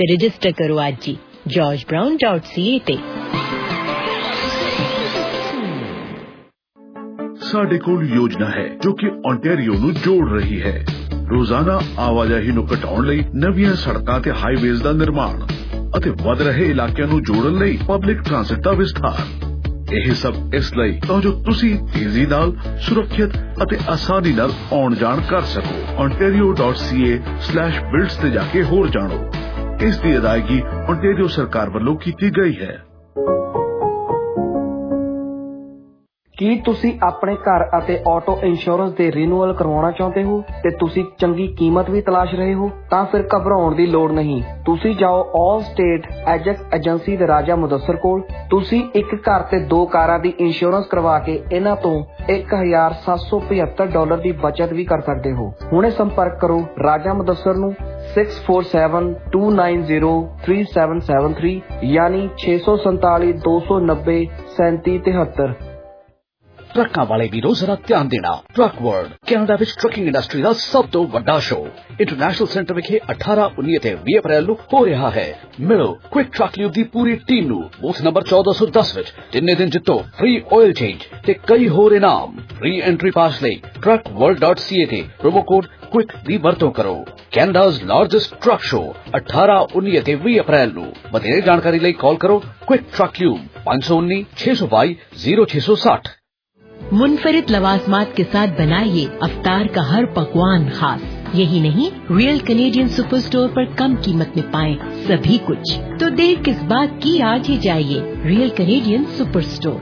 Register करो आज जी georgebrown.ca ਤੇ। ਸਾਡੇ ਕੋਲ ਯੋਜਨਾ ਹੈ ਜੋ ਕਿ ਓਨਟਾਰੀਓ ਨੂੰ ਜੋੜ ਰਹੀ ਹੈ। ਰੋਜ਼ਾਨਾ ਆਵਾਜਾਈ ਨੂੰ ਘਟਾਉਣ ਲਈ ਨਵੀਆਂ ਸੜਕਾਂ ਤੇ ਹਾਈਵੇਜ਼ ਦਾ ਨਿਰਮਾਣ ਅਤੇ ਵੱਧ ਰਹੇ ਇਲਾਕਿਆਂ ਨੂੰ ਜੋੜਨ ਲਈ ਪਬਲਿਕ ਟ੍ਰਾਂਸਿਟ ਦਾ ਵਿਸਥਾਰ। ਇਹ ਸਭ ਇਸ ਲਈ ਤਾਂ ਜੋ ਤੁਸੀਂ ਤੇਜ਼ੀ ਨਾਲ, ਸੁਰੱਖਿਅਤ ਅਤੇ ਆਸਾਨੀ ਨਾਲ ਆਉਣ ਜਾਣ ਕਰ ਸਕੋ। ontario.ca/builds ਤੇ ਜਾ ਕੇ ਹੋਰ ਜਾਣੋ। ਇਸ ਦੀ ਅਦਾਇਗੀ ਓਨਟਾਰੀਓ ਸਰਕਾਰ ਵੱਲੋਂ ਕੀਤੀ ਗਈ ਹੈ। ਕੀ ਤੁਸੀਂ ਆਪਣੇ ਘਰ ਅਤੇ ਆਟੋ ਇੰਸ਼ੋਰੈਂਸ ਦੇ ਰੀਨਿਊਅਲ ਕਰਵਾਉਣਾ ਚਾਹੁੰਦੇ ਹੋ ਤੇ ਤੁਸੀਂ ਚੰਗੀ ਕੀਮਤ ਵੀ ਤਲਾਸ਼ ਰਹੇ ਹੋ? ਤਾਂ ਫਿਰ ਘਬਰਾਉਣ ਦੀ ਲੋੜ ਨਹੀਂ। ਤੁਸੀਂ ਜਾਓ ਆਲ ਸਟੇਟ ਐਜੈਕਸ ਏਜੰਸੀ ਦੇ ਰਾਜਾ ਮੁਦੱਸਰ ਕੋਲ। ਤੁਸੀਂ ਇੱਕ ਘਰ ਤੇ 2 ਕਾਰਾਂ ਦੀ ਇੰਸ਼ੋਰੈਂਸ ਕਰਵਾ ਕੇ ਇਹਨਾਂ ਤੋਂ $1,775 ਦੀ ਬਚਤ ਵੀ ਕਰ ਸਕਦੇ ਹੋ। ਹੁਣੇ ਸੰਪਰਕ ਕਰੋ ਰਾਜਾ ਮੁਦੱਸਰ ਨੂੰ 647-290-3773 ਯਾਨੀ 647-290-3773। ਟਰੱਕਾਂ ਵਾਲੇ ਵੀਰੋ ਜ਼ਰਾ ਧਿਆਨ ਦੇਣਾ। ਟਰੱਕ ਵਰਲਡ ਕੈਨੇਡਾ ਵਿੱਚ ਟਰੱਕਿੰਗ ਇੰਡਸਟਰੀ ਦਾ ਸਭ ਤੋਂ ਵੱਡਾ ਸ਼ੋਅ ਇੰਟਰਨੈਸ਼ਨਲ ਸੈਂਟਰ ਵਿਖੇ 18, 19 ਅਤੇ 20 ਅਪ੍ਰੈਲ ਨੂੰ ਹੋ ਰਿਹਾ ਹੈ। ਮਿਲੋ ਕੁਇਕ ਟਰੱਕ ਲਿਊ ਦੀ ਪੂਰੀ ਟੀਮ ਨੂੰ ਬੂਥ ਨੰਬਰ 1410 ਵਿੱਚ। ਤਿੰਨੇ ਦਿਨ ਜਿੱਤੋ ਫ੍ਰੀ ਆਇਲ ਚੇਂਜ ਤੇ ਕਈ ਹੋਰ ਇਨਾਮ। ਫ੍ਰੀ ਐਂਟਰੀ ਪਾਸ ਲਈ truckworld.ca ਤੇ ਪ੍ਰੋਮੋ ਕੋਡ ਕੁਇਕ ਦੀ ਵਰਤੋਂ ਕਰੋ। ਕੈਨੇਡਾਜ਼ ਲਾਰਜੈਸਟ ਟਰੱਕ ਸ਼ੋਅ 18, 19 ਅਤੇ 20 ਅਪ੍ਰੈਲ ਨੂੰ। ਵਧੇਰੇ ਜਾਣਕਾਰੀ ਲਈ ਕਾਲ ਕਰੋ ਕੁਇਕ ਟਰੱਕ ਲਿਊ 519-622-0660। मुनफरिद लवाजमात के साथ बनाइए अफ्तार का हर पकवान खास। यही नहीं, रियल कैनेडियन सुपर स्टोर पर कम कीमत में पाएं सभी कुछ। तो देर किस बात की, आज ही जाइए Real Canadian Superstore.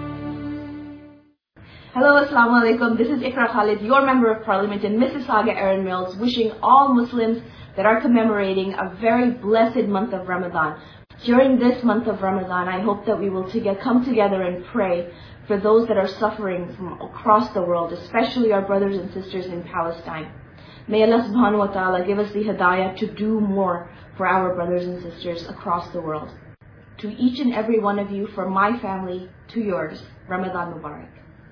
Hello, Assalamu alaikum. This is Ikra Khalid, your Member of Parliament in Mississauga, Erin Mills, wishing all Muslims that are commemorating a very blessed month of Ramadan. During this month of Ramadan, I hope that we will come together and pray for those that are suffering from across the world, especially our brothers and sisters in Palestine. May Allah subhanahu wa ta'ala give us the hidayah to do more for our brothers and sisters across the world. To each and every one of you, from my family to yours, Ramadan Mubarak.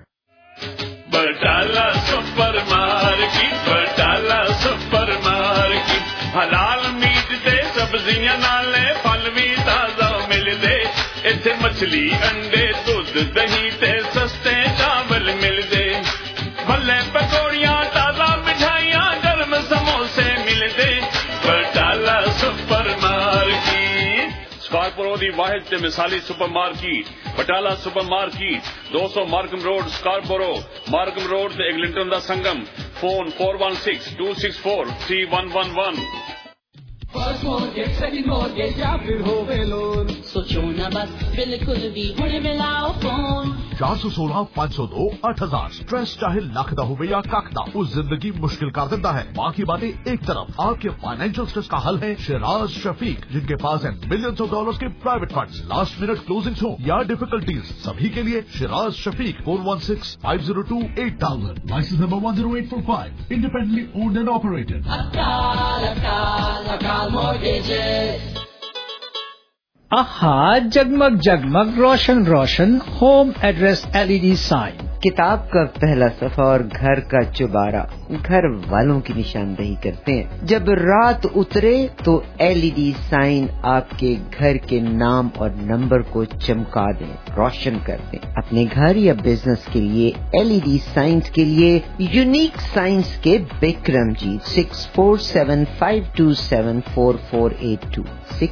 Batala supermarket, Batala supermarket, halal meat de sabziyan naale phal vi taza milde, ithe machli ande dudh dahi te saste chawal milde, bhalle pakodiyan taza mithaiyan garm samose milde, Batala supermarket. Scarborough ਦੀ ਵਾਹਿਦ ਤੇ ਮਿਸਾਲੀ supermarket Batala supermarket 200 Markham Road Scarborough, Markham Road ਤੇ Eglinton ਦਾ ਸੰਗਮ। Phone 4162643111। First mortgage, second mortgage या फिर होवे लोन, सोचो ना बस बिल्कुल भी हुणे मिलाओ फोन। 416-502-8000 स्ट्रेस चाहे लख दा होवे या कख दा, वो जिंदगी मुश्किल कर देता है। बाकी बातें एक तरफ, आपके फाइनेंशियल स्ट्रेस का हल है शिराज शफीक, जिनके पास है मिलियंस ऑफ डॉलर्स के private funds. Last minute closings हो या डिफिकल्टीज, सभी के लिए Shiraz Shafiq 416-502-8000। Licence number 10845, independently owned and operated. आहा, जगमग जगमग रोशन रोशन होम एड्रेस LED साइन। किताब का पहला सफा और घर का चुबारा घर वालों की निशानदेही करते हैं। जब रात उतरे तो LED साइन आपके घर के नाम और नंबर को चमका दें, रोशन कर दें। अपने घर या बिजनेस के लिए LED साइंस के लिए यूनिक साइंस के बिक्रम जी 647-527-4482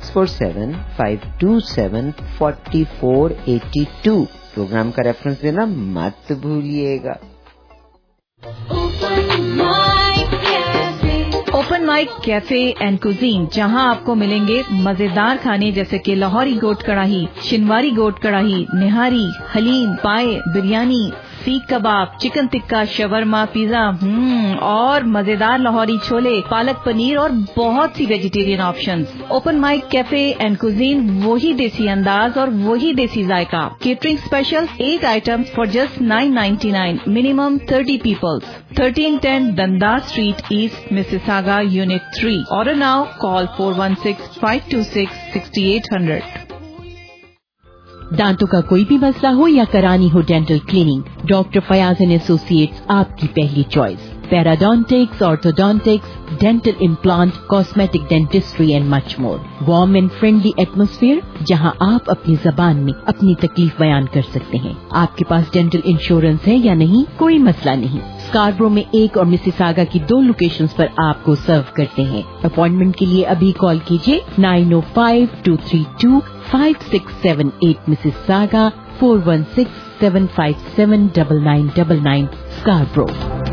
647-527-4482। प्रोग्राम का रेफरेंस देना मत भूलिएगा। Open Mic Cafe and Cuisine, जहां आपको मिलेंगे मजेदार खाने जैसे कि लाहौरी गोट कढ़ाई, शिनवारी गोट कढ़ाई, निहारी, haleem, paya, biryani, seekh kebab, chicken tikka, shawarma, pizza और मजेदार लाहौरी छोले, पालक पनीर और बहुत सी vegetarian options. Open Mic Cafe and Cuisine, वही देसी अंदाज और वही देसी जायका। Catering special 8 items for just $9.99, minimum 30 peoples. 1310 Dundas Street East, Mississauga, Unit 3. Order now. Call 416-526-6800. दांतों का कोई भी मसला हो या करानी हो dental cleaning, doctor Fayaz and associates आपकी पहली choice. parodontics, orthodontics, dental implant, cosmetic dentistry and much more. Warm and friendly atmosphere जहां आप अपनी ज़बान में अपनी तकलीफ बयान कर सकते हैं. आपके पास डेंटल इंश्योरेंस है या नहीं, कोई मसला नहीं. स्कारब्रो में एक और मिसिसागा की 2 लोकेशंस पर आपको सर्व करते हैं. अपॉइंटमेंट के लिए अभी कॉल कीजिए 905-232-5678 Mississauga, 416-757-9999 Scarborough.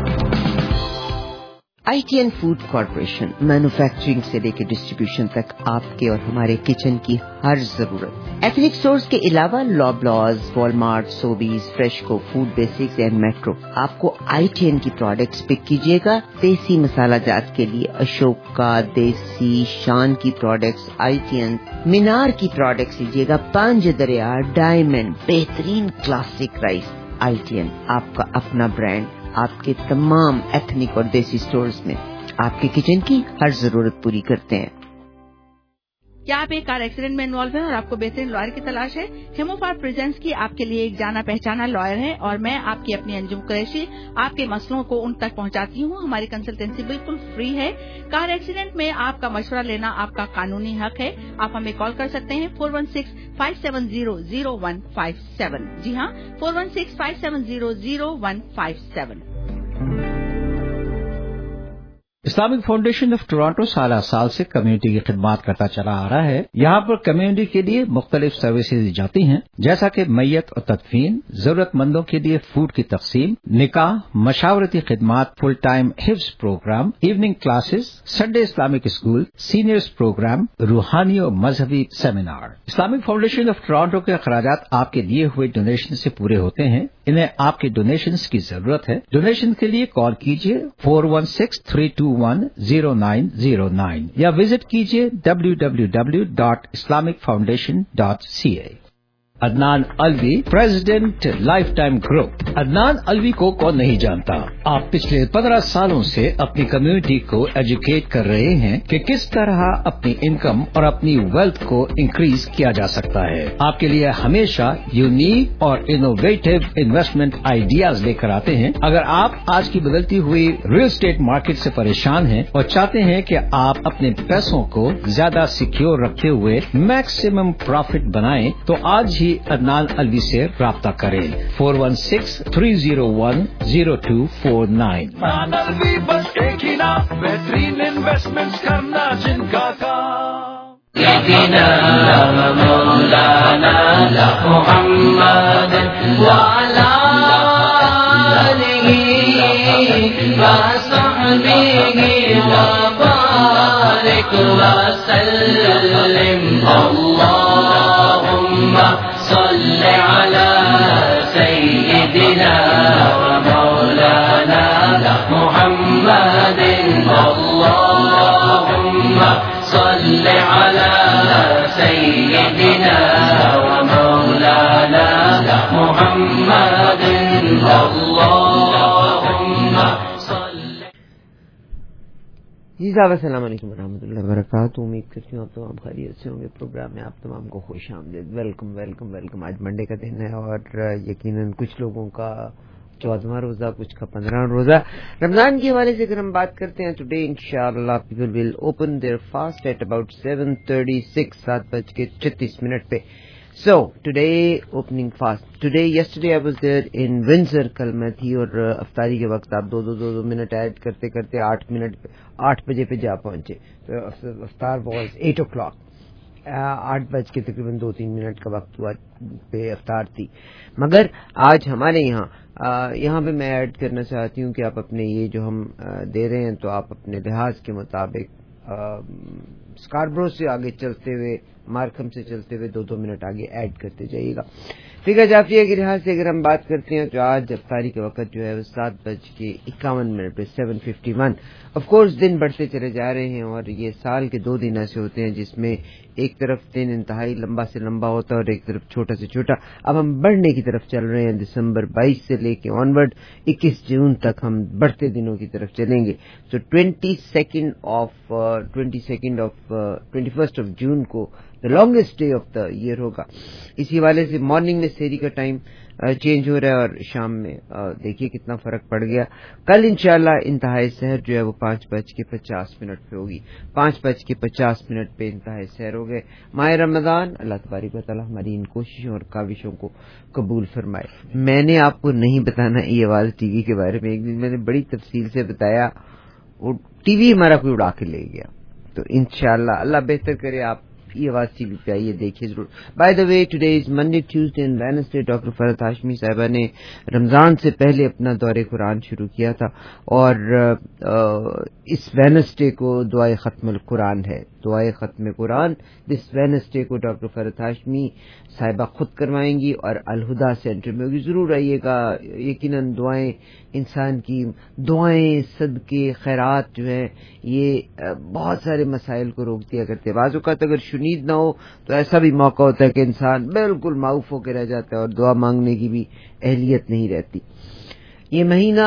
ITN food corporation manufacturing से लेकर डिस्ट्रीब्यूशन तक आपके और हमारे किचन की हर जरूरत. एथनिक स्टोर्स के अलावा Loblaws, Walmart, Sobeys, FreshCo, Food Basics and Metro. आपको ITN की प्रोडक्ट्स पिक कीजिएगा. देसी मसाला जात के लिए अशोक का, देसी शान की प्रोडक्ट्स ITN, मीनार की प्रोडक्ट्स लीजिएगा. पांच दरिया, डायमंड, बेहतरीन क्लासिक राइस. ITN आपका अपना ब्रांड आपके तमाम एथनिक और देसी स्टोर्स में आपके किचन की हर जरूरत पूरी करते हैं. क्या आप एक कार एक्सीडेंट में इन्वॉल्व हैं और आपको बेहतरीन लॉयर की तलाश है? हेमोफार प्रेजेंट्स की आपके लिए एक जाना पहचाना लॉयर है और मैं आपकी अपनी अंजुम कुरैशी आपके मसलों को उन तक पहुंचाती हूं. हमारी कंसल्टेंसी बिल्कुल फ्री है. कार एक्सीडेंट में आपका मशवरा लेना आपका कानूनी हक है. आप हमें कॉल कर सकते हैं 416-570-0157. जी हाँ, 416-570-0157. इस्लामिक फाउंडेशन ऑफ टोरंटो साल से कम्युनिटी की खिदमत करता चला आ रहा है. यहाँ पर कम्युनिटी के लिए मुख्तलिफ सर्विसेज दी जाती हैं, जैसा कि मैयत और तदफीन, जरूरतमंदों के लिए फूड की तकसीम, निकाह, मशावरती खिदमत, फुल टाइम हिफ्ज programme, evening classes, Sunday Islamic school, seniors programme, रूहानी और मजहबी seminar. Islamic Foundation of Toronto के अखराजात आपके दिए हुए डोनेशन से पूरे होते हैं. इन्हें आपके डोनेशन की जरूरत है. डोनेशन के लिए कॉल कीजिए 416-321-0909 या विजिट कीजिए www.islamicfoundation.ca. Adnan Alvi, president Lifetime Group. Adnan Alvi को कौन नहीं जानता. आप पिछले 15 सालों से अपनी कम्युनिटी को एजुकेट कर रहे हैं कि किस तरह अपनी इनकम और अपनी वेल्थ को इंक्रीज किया जा सकता है. आपके लिए हमेशा यूनिक और इनोवेटिव इन्वेस्टमेंट आइडियाज लेकर आते हैं. अगर आप आज की बदलती हुई रियल एस्टेट मार्केट से परेशान हैं और चाहते हैं कि आप अपने पैसों को ज्यादा सिक्योर रखते हुए मैक्सिमम प्रॉफिट बनाएं, तो आज ही अदनान अलवी से राब्ता करें. 416-301-0249. अलवी बस एक ही नाम, बेहतरीन इन्वेस्टमेंट करना जिनका काम. यकीना मौलाना मुहम्मद वाला वसहबिही वबारिक वसल्लिम. अल्लाहुम्मा صل على سيدنا ومولانا محمد. اللهم صل على سيدنا ومولانا محمد. اللهم صل. जी साहब, अस्सलाम वालेकुम रहमतुल्लाहि व बरकातहू. उम्मीद करती हूँ आप तमाम खैरियत से होंगे. प्रोग्राम में आप तमाम को खुश आमदीद. Welcome welcome welcome. आज मंडे का दिन है और यकीनन कुछ लोगों का 14वां रोजा, कुछ का 15वां रोजा. रमजान के हवाले से अगर हम बात करते हैं, टुडे इंशाअल्लाह people will open their fast at about 7:36, 7:36 पे. So today opening fast. Yesterday I was there in Windsor. कल मैं थी और अफ्तारी के वक्त आप दो मिनट ऐड करते करते 8 बजे पे जा पहुंचे. तो अफ्तार was 8 o'clock. 8 बज के तकरीबन 2-3 मिनट का वक्त हुआ पे अफ्तार थी. मगर आज हमारे यहाँ पे मैं ऐड करना चाहती हूँ कि आप अपने ये जो हम दे रहे हैं, तो आप अपने लिहाज के मुताबिक स्कारब्रो से आगे चलते हुए, मार्कम से चलते हुए 2-2 मिनट आगे ऐड करते जाइएगा. फिगर जाफिया के लिहाज से अगर हम बात करते हैं, तो आज अफ्तारी का वक्त जो है वो 7:51 पे 7:51. ऑफ कोर्स दिन बढ़ते चले जा रहे हैं और ये साल के 2 दिन ऐसे होते हैं जिसमें एक तरफ दिन इंतहाई लंबा से लंबा होता है और एक तरफ छोटा से छोटा. अब हम बढ़ने की तरफ चल रहे हैं. दिसंबर 22 से लेके ऑनवर्ड 21 जून तक हम बढ़ते दिनों की तरफ चलेंगे. तो 21st of जून को longest day of the year होगा। इसी हवाले से मॉर्निंग में सेहरी का टाइम चेंज हो रहा है और शाम में देखिए कितना फर्क पड़ गया। कल इंशाल्लाह इंतहाई सहर जो है वो 5:50 पे होगी। 5:50 पे इंतहाई सहर हो गए। माह रमजान, अल्लाह तबारक व तआला हमारी इन कोशिशों और काविशों को कबूल फरमाए। मैंने आपको नहीं बताना ये आवाज टीवी के बारे में, एक दिन मैंने बड़ी तफसील से बताया, वो टीवी हमारा कोई उड़ा के ले गया। तो इंशाल्लाह अल्लाह बेहतर करे, आप ये आवाज टीवी पे आइए, देखिए जरूर। By the way, today is Monday, Tuesday and Wednesday. Doctor Farhat Hashmi साहिबा ने रमजान से पहले अपना दौरे कुरान शुरू किया था और इस वेडनेसडे को दुआए खत्मुल कुरान है। दुआए खत्म कुरान दिस वेडनेसडे को डॉक्टर फरहत हाशमी साहिबा खुद करवाएंगी और अलहुदा सेंटर में होगी। जरूर आइएगा। यकीनन दुआएं, इंसान की दुआएं, सदके, खैरात जो है ये बहुत सारे मसाइल को रोक दिया करते हैं। बाज़ औक़ात अगर शुनीद ना हो तो ऐसा भी मौका होता है कि इंसान बिल्कुल माऊफ होकर रह जाता है और दुआ मांगने की भी अहलियत नहीं रहती। ये महीना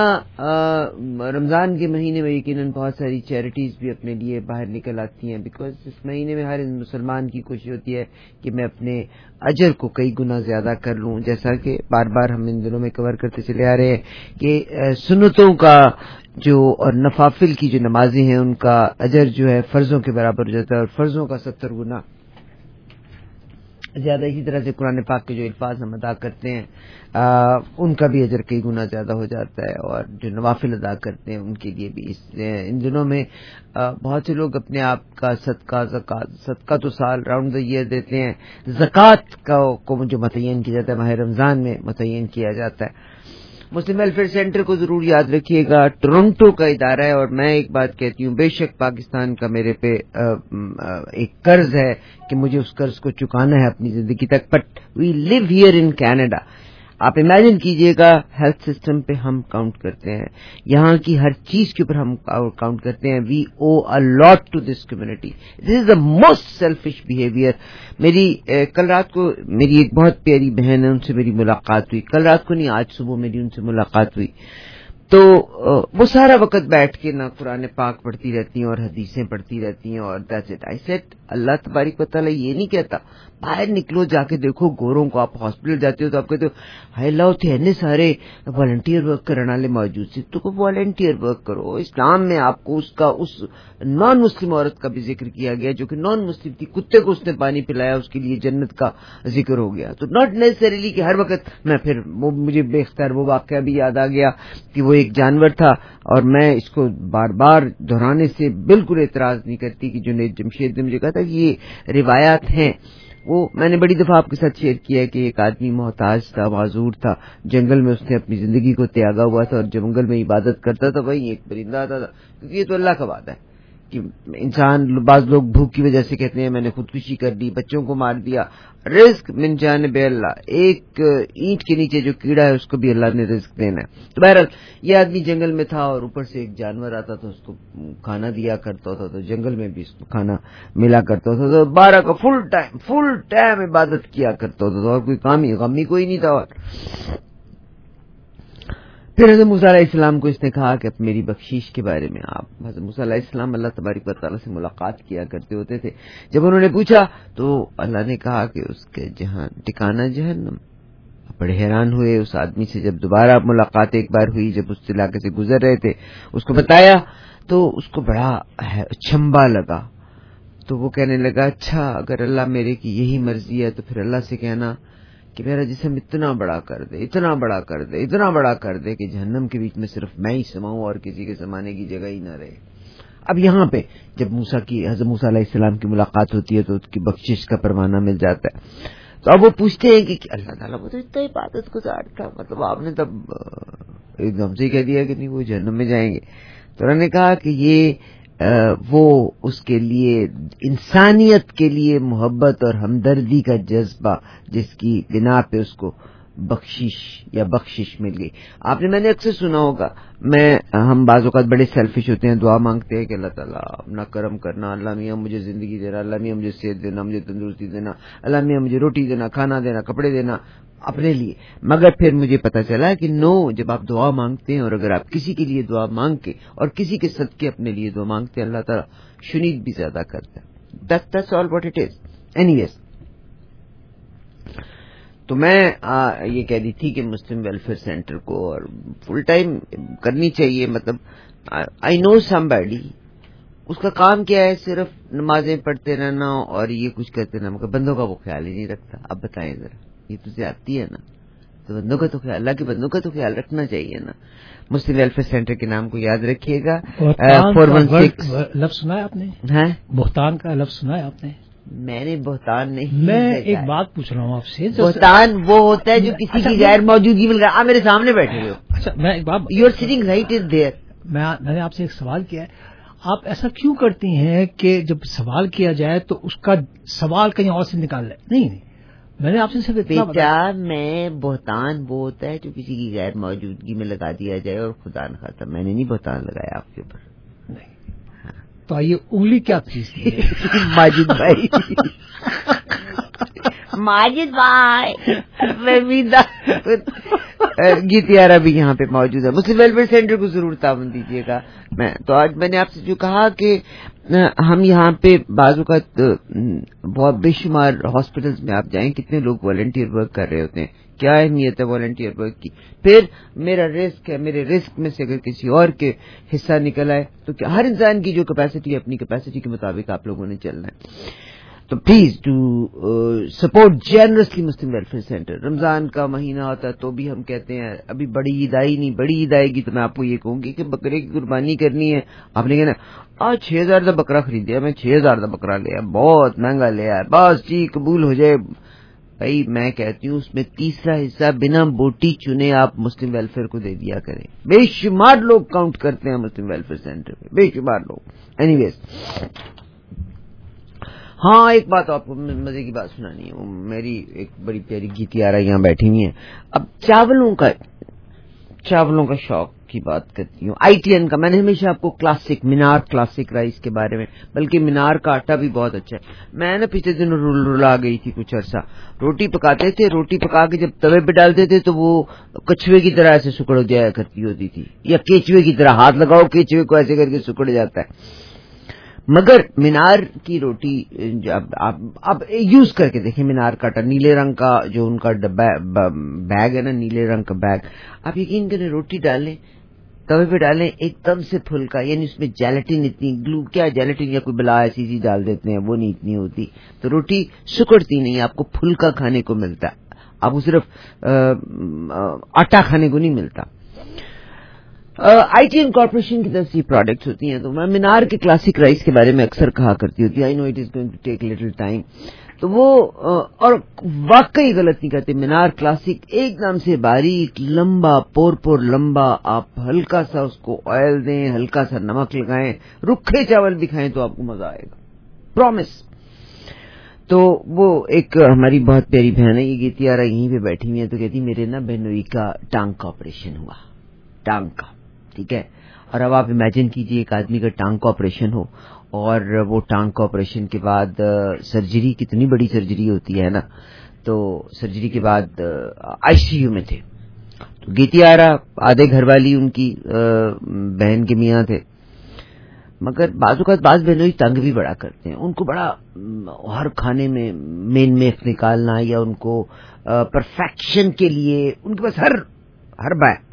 रमजान के महीने में यकीनन बहुत सारी चैरिटीज भी अपने लिए बाहर निकल आती हैं, बिकॉज इस महीने में हर मुसलमान की कोशिश होती है कि मैं अपने अजर को कई गुना ज्यादा कर लूं। जैसा कि बार बार हम इन दिनों में कवर करते चले आ रहे हैं कि सुन्नतों का जो और नफाफिल की जो नमाजें हैं उनका अजर जो है फर्जों के बराबर हो जाता है और फर्जों का 70 गुना ज्यादा। इसी तरह से कुरान पाक के जो अल्फाज हम अदा करते हैं उनका भी अजर कई गुना ज्यादा हो जाता है और जो नवाफिल अदा करते हैं उनके लिए भी। इन दिनों में बहुत से लोग अपने आप का सदका तो साल राउंड द ईयर देते हैं, ज़कात को जो मुतय्यन किया जाता है माह रमजान में मुतय्यन किया जाता है। मुस्लिम वेलफेयर सेंटर को जरूर याद रखिएगा, टोरंटो का इदारा है। और मैं एक बात कहती हूँ, बेशक पाकिस्तान का मेरे पे एक कर्ज है कि मुझे उस कर्ज को चुकाना है अपनी जिंदगी तक, but we live here in Canada. आप इमेजिन कीजिएगा, हेल्थ सिस्टम पे हम काउंट करते हैं, यहाँ की हर चीज के ऊपर हम काउंट करते हैं। We owe a lot to this community. This is the most selfish behaviour. कल रात को मेरी एक बहुत प्यारी बहन है, उनसे मेरी मुलाकात हुई। कल रात को नहीं, आज सुबह मेरी उनसे मुलाकात हुई। तो वो सारा वक्त बैठ के ना कुरान पाक पढ़ती रहती हैं और हदीसें पढ़ती रहती हैं और that's it. I said Allah तबारक व तआला ये नहीं कहता बाहर निकलो, जाके देखो गोरों को। आप हॉस्पिटल जाते हो तो आप कहते हो हाय अल्लाह थे इतने सारे वॉलंटियर वर्क करने वाले मौजूद थे, तो वॉलंटियर वर्क करो। इस्लाम में आपको उसका उस नॉन मुस्लिम औरत का भी जिक्र किया गया जो कि नॉन मुस्लिम थी, कुत्ते को उसने पानी पिलाया, उसके लिए जन्नत का जिक्र हो गया। तो नॉट नेसेसरीली कि हर वक्त मैं फिर मुझे बेख्तियार वो वाकया भी याद आ गया कि वो एक जानवर था। और मैं इसको बार बार दोहराने से बिल्कुल एतराज नहीं करती कि जुनैद जमशेद ने मुझे कहा था कि ये रिवायात हैं। वो मैंने बड़ी दफा आपके साथ शेयर किया है कि एक आदमी मोहताज था, माजूर था, जंगल में उसने अपनी जिंदगी को त्यागा हुआ था और जंगल में इबादत करता था। वही एक परिंदा आता था, क्योंकि ये तो अल्लाह का वादा है कि इंसान, बाज लोग भूख की वजह से कहते हैं मैंने खुदकुशी कर दी, बच्चों को मार दिया। रिस्क मिन जानिब अल्लाह, एक ईंट के नीचे जो कीड़ा है उसको भी अल्लाह ने रिस्क देना है। तो बहरहाल ये आदमी जंगल में था और ऊपर से एक जानवर आता था, उसको खाना दिया करता था, तो जंगल में भी उसको खाना मिला करता था। तो 12 का फुल टाइम इबादत किया करता था और कोई काम ही गम ही कोई नहीं था। और फिर हज़रत मूसा अलैहिस्सलाम को इसने कहा कि मेरी बख्शीश के बारे में आप, हज़रत मूसा अलैहिस्सलाम अल्लाह तबारक व तआला से मुलाकात किया करते होते थे। जब उन्होंने पूछा तो अल्लाह ने कहा कि उसके जहां ठिकाना जहन्नम। बड़े हैरान हुए उस आदमी से। जब दोबारा मुलाकात एक बार हुई, जब उस इलाके से गुजर रहे थे, उसको बताया तो उसको बड़ा अचंभा लगा। तो वो कहने लगा अच्छा अगर अल्लाह मेरे की यही मर्जी है तो फिर अल्लाह से कहना कि मेरा जिस्म इतना बड़ा कर दे, इतना बड़ा कर दे, इतना बड़ा कर दे कि जहन्नम के बीच में सिर्फ मैं ही समाऊं और किसी के समाने की जगह ही न रहे। अब यहाँ पे जब हज़रत मूसा अलैहिस्सलाम की मुलाकात होती है तो उसकी बख्शिश का परवाना मिल जाता है। तो अब वो पूछते हैं कि अल्लाह ताला वो तो इतना इबादत गुजार था, मतलब आपने तब एकदम से कह दिया कि नहीं वो जहन्नम में जाएंगे। तो उन्होंने कहा कि ये वो उसके लिए इंसानियत के लिए मोहब्बत और हमदर्दी का जज्बा जिसकी बिना पे उसको बख्शिश मिल गई। मैंने अक्सर सुना होगा, हम बाज़ औक़ात बड़े सेल्फिश होते हैं, दुआ मांगते हैं कि अल्लाह ताला अपना करम करना, अल्लाह मियाँ मुझे जिंदगी देना, अल्लाह मियाँ मुझे सेहत देना, मुझे तंदुरुस्ती देना, अल्लाह मियाँ मुझे रोटी देना, खाना देना, कपड़े देना अपने लिए। मगर फिर मुझे पता चला कि नो, जब आप दुआ मांगते हैं और अगर आप किसी के लिए दुआ मांग के और किसी के सदके अपने लिए दुआ मांगते हैं, अल्लाह ताला शुनीद भी ज्यादा करता है। That's all what it is. Anyways تو میں یہ کہہ رہی تھی کہ مسلم ویلفیئر سینٹر کو اور فل ٹائم کرنی چاہیے. مطلب آئی نو سم باڈی اس کا کام کیا ہے, صرف نمازیں پڑھتے رہنا اور یہ کچھ کرتے رہنا, مگر بندوں کا وہ خیال ہی نہیں رکھتا. اب بتائیں ذرا, یہ تو زیادتی ہے نا. تو بندوں کا تو خیال, اللہ کے بندوں کا تو خیال رکھنا چاہیے نا. مسلم ویلفیئر سینٹر کے نام کو یاد رکھیے گا. 416 لفظ سنا ہے آپ نے؟ بہتان کا لفظ سنا ہے آپ نے؟ میں نے بہتان نہیں. میں ایک بات پوچھ رہا ہوں آپ سے. بہتان وہ ہوتا ہے جو کسی کی غیر موجودگی میں. آپ میرے سامنے بیٹھے ہو. اچھا میں ایک بات, you are sitting right is there. میں نے آپ سے ایک سوال کیا ہے, آپ ایسا کیوں کرتی ہیں کہ جب سوال کیا جائے تو اس کا سوال کہیں اور سے نکال لیں؟ نہیں, میں نے آپ سے صرف اتنا بیٹا, میں بہتان وہ ہوتا ہے جو کسی کی غیر موجودگی میں لگا دیا جائے اور خدا نہ خاصا. میں نے نہیں بہتان لگایا آپ کے اوپر. تو آئیے انگلی کیا چیز تھی؟ ماجد بھائی, ماجد بھائی گیتیارا بھی یہاں پہ موجود ہے. مسلم ویلفیئر سینٹر کو ضرور تعاون دیجیے گا. تو آج میں نے آپ سے جو کہا کہ ہم یہاں پہ بعض اوقات بہت بے شمار ہاسپٹلس میں آپ جائیں, کتنے لوگ والنٹیئر ورک کر رہے ہوتے ہیں. کیا اہمیت ہے والنٹیئر ورک کی. پھر میرا رسک ہے, میرے رسک میں سے اگر کسی اور کے حصہ نکل آئے تو کیا, ہر انسان کی جو کیپیسٹی ہے اپنی کیپیسٹی کے مطابق آپ لوگوں نے چلنا ہے. تو please to support generously Muslim Welfare Centre. Ramzan کا مہینہ ہوتا ہے تو بھی ہم کہتے ہیں ابھی بڑی عید آئی نہیں, بڑی عید آئے گی تو میں آپ کو یہ کہوں گی کہ بکرے کی قربانی کرنی ہے. آپ نے کہنا آج 6000 کا بکرا خریدیا, میں 6000 کا بکرا لیا, بہت مہنگا لیا ہے, بس جی قبول ہو جائے. بھائی میں کہتی ہوں اس میں تیسرا حصہ بنا بوٹی چنے آپ مسلم ویلفیئر کو دے دیا کریں. بے شمار لوگ کاؤنٹ کرتے ہیں مسلم ویلفیئر سینٹر پہ, بے شمار لوگ. اینی ویز ہاں, ایک بات آپ کو مزے کی بات سنانی ہے. میری ایک بڑی پیاری گیتیارا یہاں بیٹھی ہوئی ہیں. اب چاولوں کا شوق کی بات کرتی ہوں. آئی ٹی این کا, میں نے ہمیشہ آپ کو کلاسک مینار کلاسک رائس کے بارے میں, بلکہ مینار کا آٹا بھی بہت اچھا ہے. میں نے پچھلے دن رلا گئی تھی کچھ عرصہ, روٹی پکاتے تھے, روٹی پکا کے جب توے پہ ڈالتے تھے تو وہ کچھوے کی طرح ایسے سکڑ جایا کرتی ہوتی تھی, یا کیچوے کی طرح, ہاتھ لگاؤ کیچوے کو ایسے کر کے سکڑ جاتا ہے. مگر مینار کی روٹی اب یوز کر کے دیکھیں, مینار کا آٹا نیلے رنگ کا جو ان کا بیگ ہے نا, نیلے رنگ کا بیگ, آپ یقین کریں روٹی ڈالیں توے پہ ڈالیں ایک دم سے پھلکا, یعنی اس میں جیلیٹن اتنی گلو کیا جیلیٹن یا کوئی بلا ایسی چیز ڈال دیتے ہیں وہ نہیں اتنی ہوتی, تو روٹی سکڑتی نہیں, آپ کو پھلکا کھانے کو ملتا ہے, آپ کو صرف آٹا کھانے کو نہیں ملتا. آئی ٹی این کارپوریشن کی طرف سے پروڈکٹس ہوتی ہیں. تو میں مینار کے کلاسک رائس کے بارے میں اکثر کہا کرتی ہوتی, I know it is going to take little time. تو وہ اور واقعی غلط نہیں کرتے. مینار کلاسک ایک دم سے باریک لمبا پور لمبا, آپ ہلکا سا اس کو آئل دیں, ہلکا سا نمک لگائیں, رکھے چاول بھی کھائیں تو آپ کو مزہ آئے گا, پرومس. تو وہ ایک ہماری بہت پیاری بہن ہے, یہ گیتیارا یہیں پہ بیٹھی ہوئی ہے, تو کہتی میرے نا بہنوئی کا ٹانگ کا آپریشن ہوا, ٹانگ کا, ٹھیک ہے. اور اب آپ امیجن کیجئے ایک آدمی کا ٹانگ کا آپریشن ہو, اور وہ ٹانگ کا آپریشن کے بعد سرجری, کتنی بڑی سرجری ہوتی ہے نا, تو سرجری کے بعد آئی سی یو میں تھے. تو گیتیارا آدھے گھر والی ان کی بہن کے میاں تھے, مگر بعض اوقات بعض بہنوں ہی تنگ بھی بڑا کرتے ہیں, ان کو بڑا ہر کھانے میں مین میخ نکالنا, یا ان کو پرفیکشن کے لیے ان کے پاس ہر بات.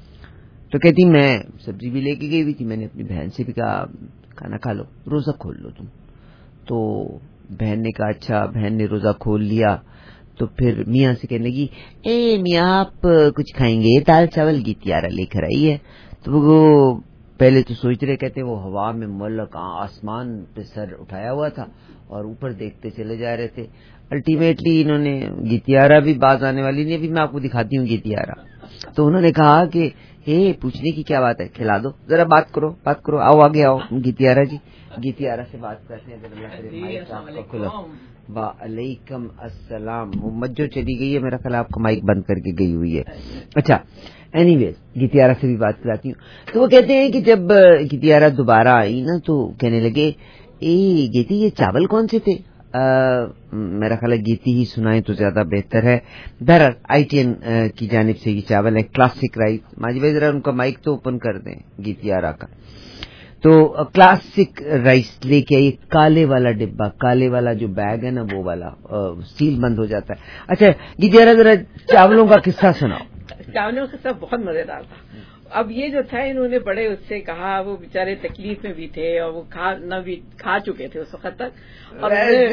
تو کہتی میں سبزی بھی لے کے گئی ہوئی تھی, میں نے اپنی بہن سے بھی کہا کھانا کھا لو, روزہ کھول لو تم. تو بہن نے کہا اچھا. بہن نے روزہ کھول لیا, تو پھر میاں سے کہنے لگی اے میاں آپ کچھ کھائیں گے, دال چاول گیتیارا لے کر آئی ہے. تو وہ پہلے تو سوچ رہے, کہتے وہ ہوا میں ملک آسمان پہ سر اٹھایا ہوا تھا اور اوپر دیکھتے چلے جا رہے تھے. الٹیمیٹلی انہوں نے, گیتیارا بھی باز آنے والی نہیں, ابھی میں آپ کو دکھاتی ہوں گیتیارا. تو انہوں نے کہا کہ پوچھنے کی کیا بات ہے, کھلا دو ذرا, بات کرو, آؤ آگے آؤ گیتیارا جی. گیتیارا سے بات کرتے ہیں. وعلیکم السلام. وہ مجھو چلی گئی ہے, میرا خیال آپ کو مائک بند کر کے گئی ہوئی ہے. اچھا اینی ویز گیتیارا سے بھی بات کراتی ہوں. تو وہ کہتے ہیں کہ جب گیتیارا دوبارہ آئی نا, تو کہنے لگے گیتی یہ چاول کون سے تھے. میرا خیال ہے گیتی ہی سنائیں تو زیادہ بہتر ہے. بہرحال آئی ٹی این کی جانب سے یہ چاول ہے کلاسک رائس. ماجی بھائی ذرا ان کا مائک تو اوپن کر دیں گیتیارا کا. تو کلاسک رائس لے کے آئیے, کالے والا ڈبہ, کالے والا جو بیگ ہے نا وہ والا, سیل بند ہو جاتا ہے. اچھا یہ ذرا چاولوں کا قصہ سناؤ. چاولوں کا قصہ بہت مزیدار تھا. اب یہ جو تھا انہوں نے بڑے اس سے کہا, وہ بیچارے تکلیف میں بھی تھے اور وہ کھا چکے تھے اس وقت تک. اور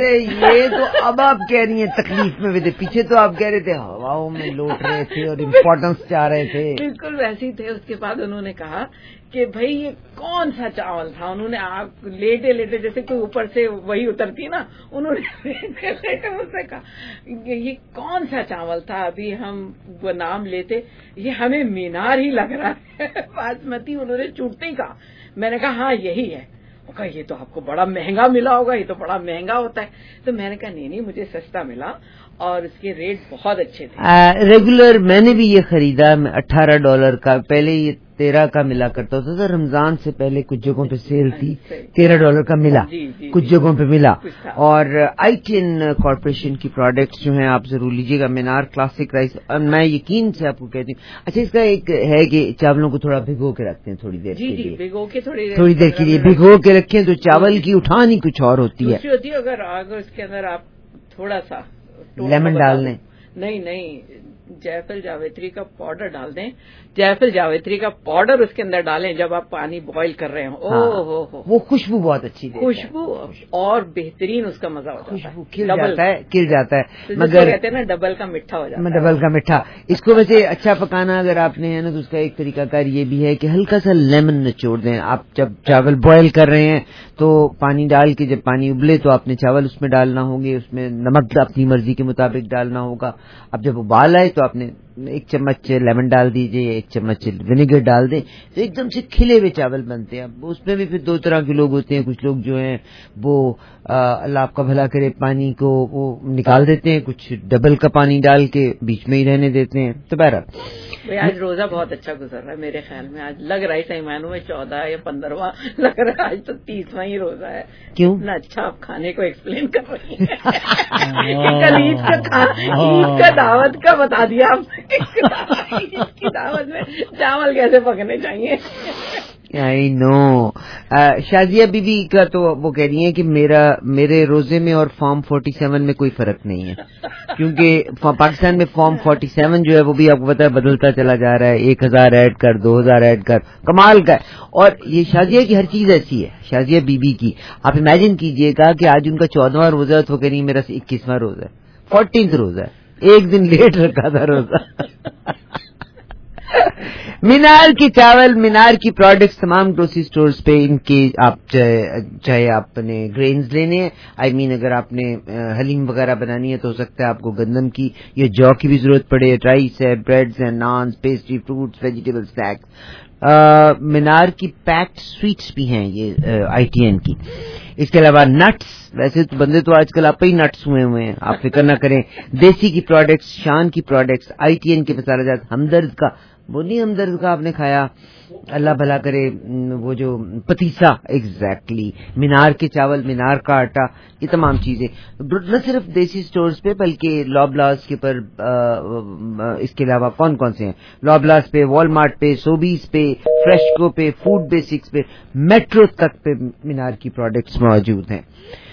یہ تو اب آپ کہہ رہی ہیں تکلیف میں بھی تھے, پیچھے تو آپ کہہ رہے تھے ہواؤں میں لوٹ رہے تھے اور امپورٹنس چاہ رہے تھے. بالکل ویسے ہی تھے. اس کے بعد انہوں نے کہا کہ بھائی یہ کون سا چاول تھا. انہوں نے آپ لیٹے لیٹے جیسے کوئی اوپر سے وہی اترتی نا, انہوں نے لیٹے مجھ سے کہا یہ کون سا چاول تھا, ابھی ہم وہ نام لیتے, یہ ہمیں مینار ہی لگ رہا ہے باسمتی. انہوں نے چوٹتے ہی کہا. میں نے کہا ہاں یہی ہے. وہ کہا یہ تو آپ کو بڑا مہنگا ملا ہوگا, یہ تو بڑا مہنگا ہوتا ہے. تو میں نے کہا نہیں مجھے سستا ملا اور اس کے ریٹ بہت اچھے تھے. ریگولر میں نے بھی یہ خریدا $18 کا, پہلے یہ 13 کا ملا کرتا تھا. رمضان سے پہلے کچھ جگہوں پہ سیل تھی, $13 کا ملا, کچھ جگہوں پہ ملا. اور ITN کارپوریشن کی پروڈکٹس جو ہیں آپ ضرور لیجیے گا. مینار کلاسک رائس, اور میں یقین سے آپ کو کہتی ہوں. اچھا اس کا ایک ہے کہ چاولوں کو تھوڑا بھگو کے رکھتے ہیں تھوڑی دیر کے لیے, تھوڑی دیر کے لیے بھگو کے رکھیں تو چاول کی اٹھانی کچھ اور ہوتی ہے. اگر اس کے اندر آپ تھوڑا سا لیمن ڈال دیں, نہیں جائفل جاویتری کا پاؤڈر ڈال دیں. جائفل جاویتری کا پاؤڈر اس کے اندر ڈالیں جب آپ پانی بوائل کر رہے ہوں. وہ خوشبو بہت اچھی دیتا ہے, خوشبو اور بہترین اس کا مزہ ہوتا ہے, کھل جاتا ہے. مگر کہتے ہیں نا ڈبل کا میٹھا ہو جاتا ہے. ڈبل کا میٹھا. اس کو ویسے اچھا پکانا اگر آپ نے ہے نا تو اس کا ایک طریقہ کار یہ بھی ہے کہ ہلکا سا لیمن نچوڑ دیں. آپ جب چاول بوائل کر رہے ہیں تو پانی ڈال کے جب پانی ابلے تو آپ نے چاول اس میں ڈالنا ہوں گے, اس میں نمک اپنی مرضی کے مطابق ڈالنا ہوگا. اب جب ابال آئے تو آپ نے 1 چمچ لیمن ڈال دیجئے, 1 چمچ ونیگر ڈال دیں, تو ایک دم سے کھلے ہوئے چاول بنتے ہیں. اب اس میں بھی پھر 2 طرح کے لوگ ہوتے ہیں. کچھ لوگ جو ہیں وہ اللہ آپ کا بھلا کرے پانی کو وہ نکال دیتے ہیں, کچھ ڈبل کا پانی ڈال کے بیچ میں ہی رہنے دیتے ہیں. تو بہرحال آج روزہ بہت اچھا گزر رہا ہے میرے خیال میں. آج لگ رہا ہے سیمانوں میں 14 یا 15واں لگ رہا ہے, آج تو 30واں ہی روزہ ہے. کیوں اتنا اچھا آپ کھانے کو ایکسپلین کر رہی ہیں. کل عید کا دعوت کا بتا دیا آپ نے, عید کی دعوت میں چاول کیسے پکنے چاہیے. I know. شازیہ بی بی کا تو وہ کہہ رہی ہیں کہ میرے روزے میں اور فارم 47 میں کوئی فرق نہیں ہے, کیونکہ پاکستان میں فارم 47 جو ہے وہ بھی آپ کو پتا ہے بدلتا چلا جا رہا ہے. 1000 ایڈ کر, 2000 ایڈ کر, کمال کا ہے. اور یہ شازیہ کی ہر چیز ایسی ہے, شازیہ بی بی کی. آپ امیجن کیجئے گا کہ آج ان کا 14واں روزہ ہے تو وہ کہہ رہی ہے میرا 21واں روزہ ہے, 14th روزہ ہے, ایک دن لیٹ رکھا تھا روزہ. مینار کی چاول, مینار کی پروڈکٹس تمام گروسری سٹورز پہ ان کے آپ چاہے آپ نے گرینز لینے ہیں, اگر آپ نے حلیم وغیرہ بنانی ہے تو ہو سکتا ہے آپ کو گندم کی یا جو کی بھی ضرورت پڑے. رائس ہے, بریڈز ہیں, naans, pastry, fruits, vegetable snacks. Minar کی پیکڈ سویٹس بھی ہیں یہ ITN کی. اس کے علاوہ نٹس, ویسے تو بندے تو آج کل آپ ہی نٹس ہوئے ہیں, آپ فکر نہ کریں. دیسی کی پروڈکٹس, شان کی پروڈکٹس, ITN کے مسالہ جات, ہمدرد کا, وہ نہیں ہمدرد کا آپ نے کھایا, اللہ بھلا کرے, وہ جو پتیسا, ایگزیکٹلی, مینار کے چاول, مینار کا آٹا, یہ تمام چیزیں نہ صرف دیسی سٹورز پہ بلکہ لابلاس کے پر. اس کے علاوہ کون سے ہیں, لابلاس پہ, والمارٹ پہ, سوبیز پہ, فریشکو پہ, فوڈ بیسکس پہ, میٹرو تک پہ مینار کی پروڈکٹس موجود ہیں.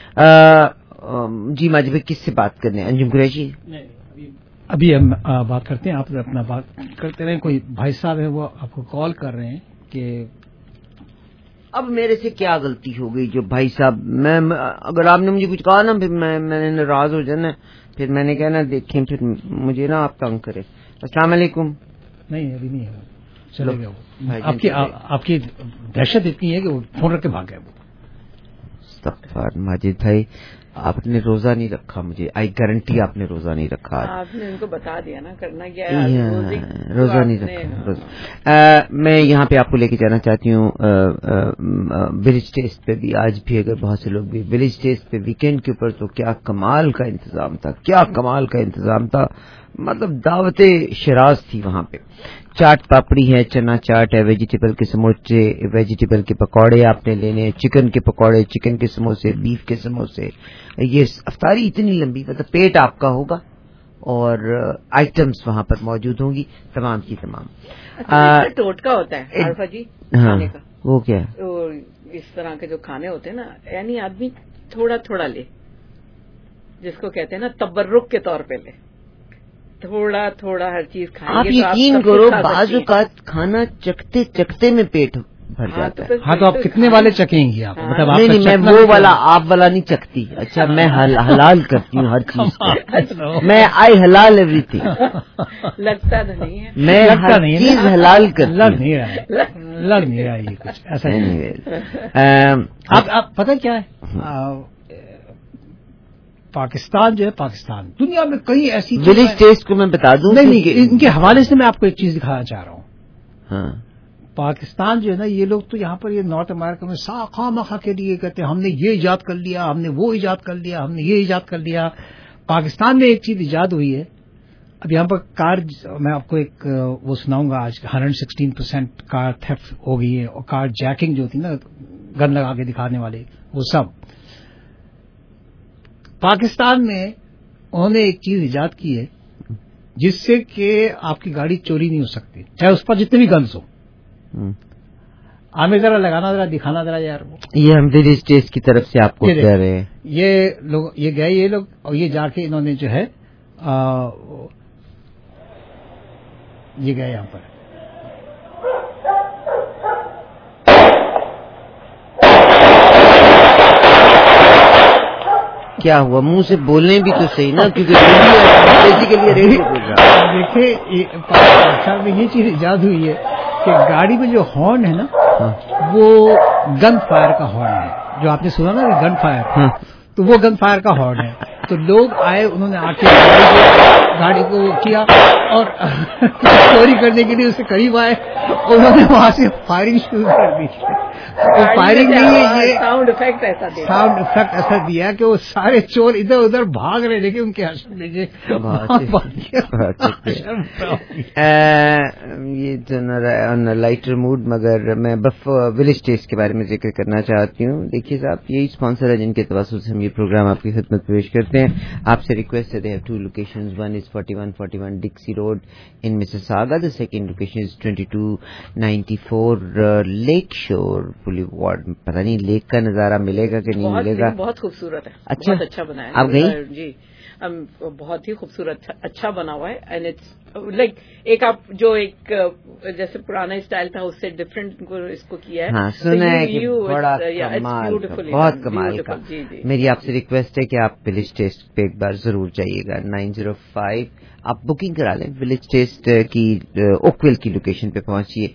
جی ماجد بھائی کس سے بات کرنے ہیں, انجم قریشی؟ ابھی ہم بات کرتے ہیں, آپ اپنا بات کرتے رہیں. کوئی بھائی صاحب ہیں وہ آپ کو کال کر رہے ہیں کہ اب میرے سے کیا غلطی ہو گئی جو بھائی صاحب, میں اگر آپ نے مجھے کچھ کہا نا پھر میں نے ناراض ہو جانا, پھر میں نے کہنا دیکھیں پھر مجھے نا آپ تنگ کرے. السلام علیکم. نہیں ابھی نہیں ہے, چلے گیا وہ. آپ کی دہشت اتنی ہے کہ وہ فون رکھ کے بھاگ گئے. استغفار ماجد بھائی, آپ نے روزہ نہیں رکھا, مجھے آئی گارنٹی آپ نے روزہ نہیں رکھا. آپ نے ان کو بتا دیا نا کرنا کیا ہے, روزہ نہیں رکھا. میں یہاں پہ آپ کو لے کے جانا چاہتی ہوں ولیج ٹیسٹ پہ بھی. آج بھی اگر بہت سے لوگ بھی ولیج ٹیسٹ پہ ویکینڈ کے اوپر, تو کیا کمال کا انتظام تھا, کیا کمال کا انتظام تھا. مطلب دعوت شراز تھی وہاں پہ. چاٹ پاپڑی ہے, چنا چاٹ ہے, ویجیٹیبل کے سموسے, ویجیٹیبل کے پکوڑے آپ نے لینے, چکن کے پکوڑے, چکن کے سموسے, بیف کے سموسے. یہ افطاری اتنی لمبی, مطلب پیٹ آپ کا ہوگا اور آئٹمس وہاں پر موجود ہوں گی تمام کی تمام. ٹوٹکا ہوتا ہے عارفہ جی, ہاں وہ کیا ہے, इस तरह के जो खाने होते हैं ना, यानी आदमी थोड़ा थोड़ा ले, जिसको कहते हैं ना तबर्रुक के तौर पे ले, थोड़ा थोड़ा हर चीज खाएंगे। आप यकीन करो बाज़ औक़ात खाना चखते चखते में पेट भर जाता है। हाँ, तो आप कितने वाले चखेंगी आप? मतलब आप नहीं, मैं वो वाला आप वाला नहीं चखती। अच्छा, मैं हलाल करती हूँ हर चीज को, मैं आई हलाल एवरीथिंग। लगता तो नहीं है, मैं हर चीज हलाल करती हूँ। लग नहीं रहा ये कुछ ऐसा नहीं। आप पता क्या है, पाकिस्तान जो है, पाकिस्तान दुनिया में कई ऐसी विलेज टेस्ट को मैं बता दूं। नहीं, इनके हवाले से मैं आपको एक चीज दिखाना चाह रहा हूँ। हाँ, पाकिस्तान जो है ना, ये लोग तो यहाँ पर ये नॉर्थ अमेरिका में खामखा के लिए कहते हैं हमने ये इजाद कर लिया, हमने वो इजाद कर लिया, हमने ये इजाद कर लिया। पाकिस्तान में एक चीज इजाद हुई है, अब यहाँ पर कार, मैं आपको एक वो सुनाऊंगा आज, 116% कार थेफ्ट हो गई है, और कार जैकिंग जो होती है ना, गन लगा के दिखाने वाले, वो सब पाकिस्तान में उन्होंने एक चीज इजाद की है जिससे कि आपकी गाड़ी चोरी नहीं हो सकती, चाहे उस पर जितने भी गन्स हो। हमें जरा लगाना, जरा दिखाना जरा यार। ये हम विलेज टेस्ट की तरफ से आपको कह रहे हैं। ये लोग, ये गए ये लोग, और ये जाके इन्होंने जो है ये गए यहाँ पर। क्या हुआ? मुंह से बोलने भी तो सही ना, क्योंकि बेसिकली रेडियो प्रोग्राम। देखिए, पाकिस्तान में ये चीज इजाद हुई है कि गाड़ी में जो हॉर्न है ना, वो गन फायर का हॉर्न है। जो आपने सुना ना गन फायर, तो वो गन फायर का हॉर्न है। तो लोग आए, उन्होंने आके गाड़ी को किया और चोरी करने के लिए उससे करीब आए, उन्होंने वहां से फायरिंग शुरू कर दी। वो फायरिंग नहीं है, ये साउंड इफेक्ट ऐसा दिया कि वो सारे चोर इधर उधर भाग रहे। देखिए उनके हंसने ये ऑन लाइटर मूड, मगर मैं बफ विलेज टेस्ट के बारे में जिक्र करना चाहती हूँ। देखिए साहब, यही स्पॉन्सर है जिनके तवज्जुह से हम ये प्रोग्राम आपकी खिदमत पेश करते हैं। आपसे रिक्वेस्ट है, they have 2 locations, one is 4141 Dixie Road in Mississauga, the second location is 2294 Lake Shore Boulevard। पता नहीं लेक का नजारा मिलेगा कि नहीं मिलेगा। बहुत खूबसूरत है, अच्छा, बहुत अच्छा बनाया है। आप गई? जी, बहुत ही खूबसूरत, अच्छा बना हुआ है। एंड इट्स लाइक एक आप जो एक जैसे पुराना स्टाइल था उससे डिफरेंट इसको किया है। हाँ, सुना है कि बड़ा कमाल, बहुत कमाल का। मेरी आपसे रिक्वेस्ट है कि आप विलेज टेस्ट पे एक बार जरूर जाइएगा। 905 आप बुकिंग करा लें विलेज टेस्ट की, ओकविल की लोकेशन पे पहुंचिए।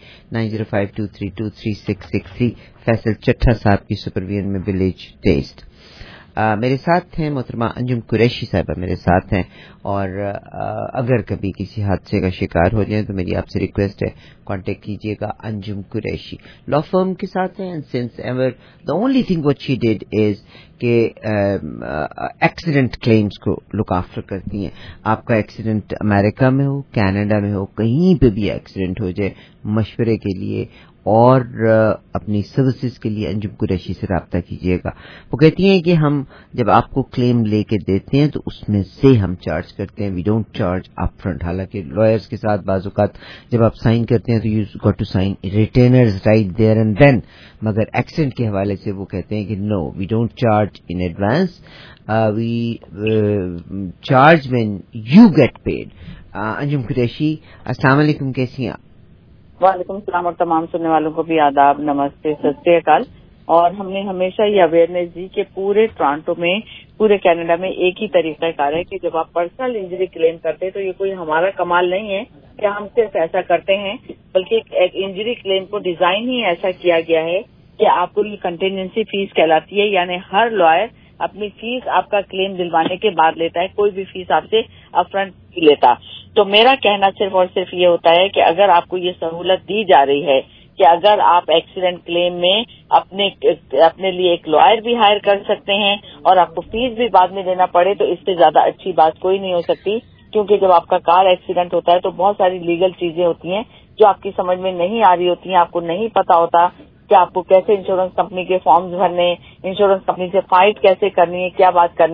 9052323663 फैसल चट्ठा साहब की सुपरविजन में विलेज टेस्ट। मेरे साथ हैं मोहतरमा अंजुम कुरैशी साहिबा मेरे साथ हैं, और अगर कभी किसी हादसे का शिकार हो जाए तो मेरी आपसे रिक्वेस्ट है, कांटेक्ट कीजिएगा अंजुम कुरैशी। लॉ फर्म के साथ हैं, and since ever the only thing what she did is के एक्सीडेंट क्लेम्स को लुक आफ्टर करती हैं। आपका एक्सीडेंट अमेरिका में हो, कनाडा में हो, कहीं पे भी एक्सीडेंट हो जाए, मशवरे के लिए और अपनी सर्विसेज के लिए अंजुम कुरैशी से राब्ता कीजिएगा। वो कहती हैं कि हम जब आपको क्लेम लेके देते हैं तो उसमें से हम चार्ज करते हैं, we don't charge up front. हालांकि लॉयर्स के साथ बाज़-औक़ात जब आप साइन करते हैं तो you got to sign retainers right there and then, मगर एक्सीडेंट के हवाले से वो कहते हैं कि no, we don't charge in advance, we charge when you get paid. Anjum Qureshi, अस्सलाम वालेकुम, कैसी हैं आप? वालेकुम सलाम, और तमाम सुनने वालों को भी आदाब, नमस्ते, सत श्री अकाल। और हमने हमेशा ये अवेयरनेस दी कि पूरे टोरंटो में, पूरे कनाडा में एक ही तरीकाकार है कि जब आप पर्सनल इंजरी क्लेम करते हैं तो ये कोई हमारा कमाल नहीं है कि हम सिर्फ ऐसा करते हैं, बल्कि एक इंजरी क्लेम को डिजाइन ही ऐसा किया गया है कि आपको ये कंटिजेंसी फीस कहलाती है। यानी हर लॉयर अपनी फीस आपका क्लेम दिलवाने के बाद लेता है, कोई भी फीस आपसे अपफ्रंट नहीं लेता। तो मेरा कहना सिर्फ और सिर्फ ये होता है कि अगर आपको ये सहूलत दी जा रही है कि अगर आप एक्सीडेंट क्लेम में अपने लिए एक लॉयर भी हायर कर सकते हैं और आपको फीस भी बाद में देना पड़े, तो इससे ज्यादा अच्छी बात कोई नहीं हो सकती। क्योंकि जब आपका कार एक्सीडेंट होता है तो बहुत सारी लीगल चीजें होती हैं जो आपकी समझ में नहीं आ रही होती हैं, आपको नहीं पता होता कि आपको कैसे इंश्योरेंस कंपनी के फॉर्म्स भरने, इंश्योरेंस कंपनी से फाइट कैसे करनी है, क्या बात करनी है।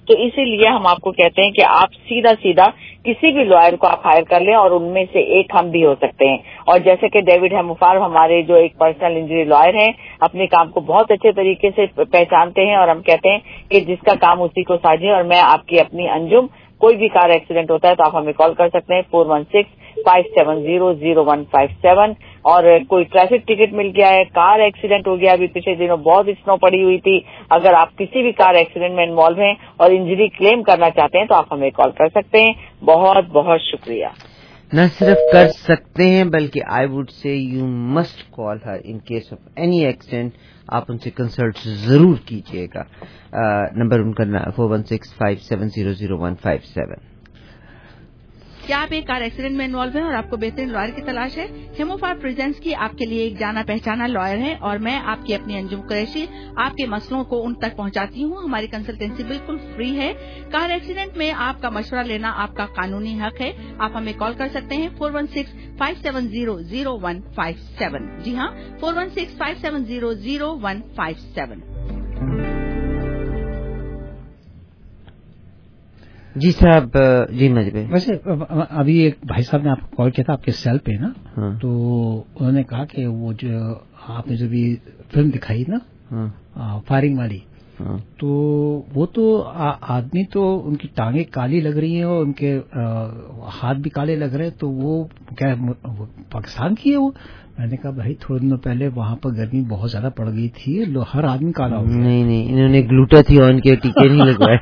तो इसीलिए हम आपको कहते हैं कि आप सीधा सीधा किसी भी लॉयर को आप हायर कर लें और उनमें से एक हम भी हो सकते हैं। और जैसे कि डेविड हेमोफार हमारे जो एक पर्सनल इंजरी लॉयर हैं, अपने काम को बहुत अच्छे तरीके से पहचानते हैं और हम कहते हैं कि जिसका काम उसी को साझे। और मैं आपकी अपनी अंजुम, कोई भी कार एक्सीडेंट होता है तो आप हमें कॉल कर सकते हैं 416-570-0157। और कोई ट्रैफिक टिकट मिल गया है, कार एक्सीडेंट हो गया, अभी पिछले दिनों बहुत स्नो पड़ी हुई थी, अगर आप किसी भी कार एक्सीडेंट में इन्वॉल्व हैं और इंजरी क्लेम करना चाहते हैं तो आप हमें कॉल कर सकते हैं। बहुत बहुत शुक्रिया। न सिर्फ कर सकते हैं बल्कि I would say you must call her in case of any accident. आप उनसे कंसल्ट जरूर कीजिएगा। नंबर उनका 416-570-0157। क्या आप एक कार एक्सीडेंट में इन्वॉल्व हैं और आपको बेहतरीन लॉयर की तलाश है? हेमोफार प्रेजेंट्स की आपके लिए एक जाना पहचाना लॉयर है और मैं आपकी अपनी अंजुम कुरैशी आपके मसलों को उन तक पहुंचाती हूं। हमारी कंसल्टेंसी बिल्कुल फ्री है। कार एक्सीडेंट में आपका मशवरा लेना आपका कानूनी हक है। आप हमें कॉल कर सकते हैं 416-570-0157। जी हाँ, 416-570-0157। जी साहब, जी मजबे। वैसे अभी एक भाई साहब ने आपको कॉल किया था आपके सेल पे ना। हाँ। तो उन्होंने कहा कि वो जो आपने जो भी फिल्म दिखाई ना, हाँ। फायरिंग वाली, हाँ। तो वो तो आदमी तो उनकी टांगे काली लग रही हैं और उनके हाथ भी काले लग रहे हैं, तो वो क्या पाकिस्तान की है वो? मैंने कहा भाई थोड़े दिनों पहले वहाँ पर गर्मी बहुत ज्यादा पड़ गई थी, हर आदमी काला हो गया। नहीं, इन्होंने ग्लूटाथियोन के टीके नहीं लगवाए।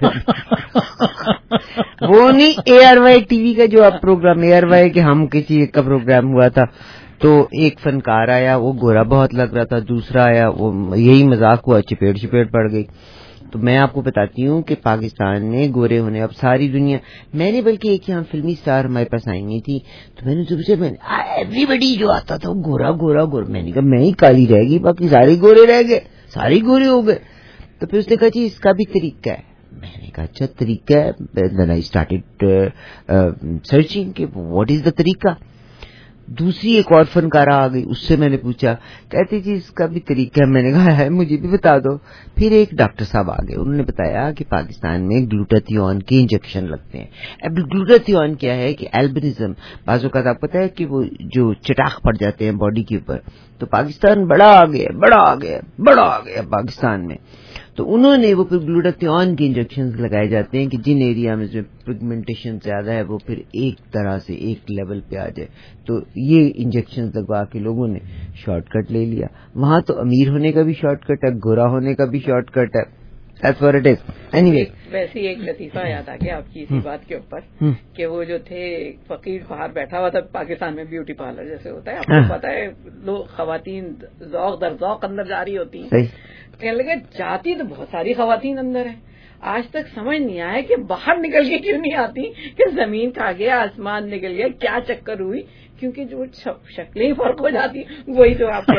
वो नहीं, ARY टीवी का जो आप प्रोग्राम, ARY के हम किसी एक का प्रोग्राम हुआ था, तो एक फनकार आया, वो गोरा बहुत लग रहा था, दूसरा आया, वो यही मजाक हुआ, चिपेट पड़ गई। तो मैं आपको बताती हूँ कि पाकिस्तान में गोरे होने, अब सारी दुनिया, मैंने बल्कि एक यहाँ फिल्मी स्टार हमारे पास आई नहीं थी, तो मैंने सबसे एवरीबडी जो आता था वो गोरा, मैंने कहा मैं ही काली रह गई, बाकी सारे गोरे रह गए, सारे गोरे हो गए। तो फिर उसने कहा जी इसका भी तरीका है। मैंने कहा अच्छा तरीका है। देन आई स्टार्टेड सर्चिंग कि व्हाट इज द तरीका। दूसरी एक और फनकारा आ गई, उससे मैंने पूछा, कहती जी इसका भी तरीका है। मैंने कहा है, मुझे भी बता दो। फिर एक डॉक्टर साहब आ गए, उन्होंने बताया कि पाकिस्तान में ग्लूटाथियोन के इंजेक्शन लगते हैं। अब ग्लूटाथियोन क्या है कि एल्बिनिज्म, बाजू का आपको पता है कि वो जो चटाक पड़ जाते हैं बॉडी के ऊपर, तो पाकिस्तान बड़ा आ गया पाकिस्तान में। तो उन्होंने वो फिर ग्लूटाथियोन के इंजेक्शन लगाए जाते हैं कि जिन एरिया में जो पिगमेंटेशन ज्यादा है वो फिर एक तरह से एक लेवल पे आ जाए। तो ये इंजेक्शन लगवा के लोगों ने शॉर्टकट ले लिया। वहां तो अमीर होने का भी शॉर्टकट है, गोरा होने का भी शॉर्टकट है। That's what it is. Anyway. वैसे ही एक लतीफा याद आ गया आपकी इसी बात के ऊपर कि वो जो थे फकीर बाहर बैठा हुआ था, पाकिस्तान में ब्यूटी पार्लर जैसे होता है, आपको पता है लोग खवातीन ज़ौक़ दर ज़ौक़ अंदर जा रही होती हैं। कहने लगे जाती तो बहुत सारी खवातीन अंदर है, आज तक समझ नहीं आया कि बाहर निकल के क्यों नहीं आती, कि जमीन खा गया, आसमान निकल गया, क्या चक्कर हुई, क्योंकि जो शक्लें ही फर्क हो जाती, वही तो आप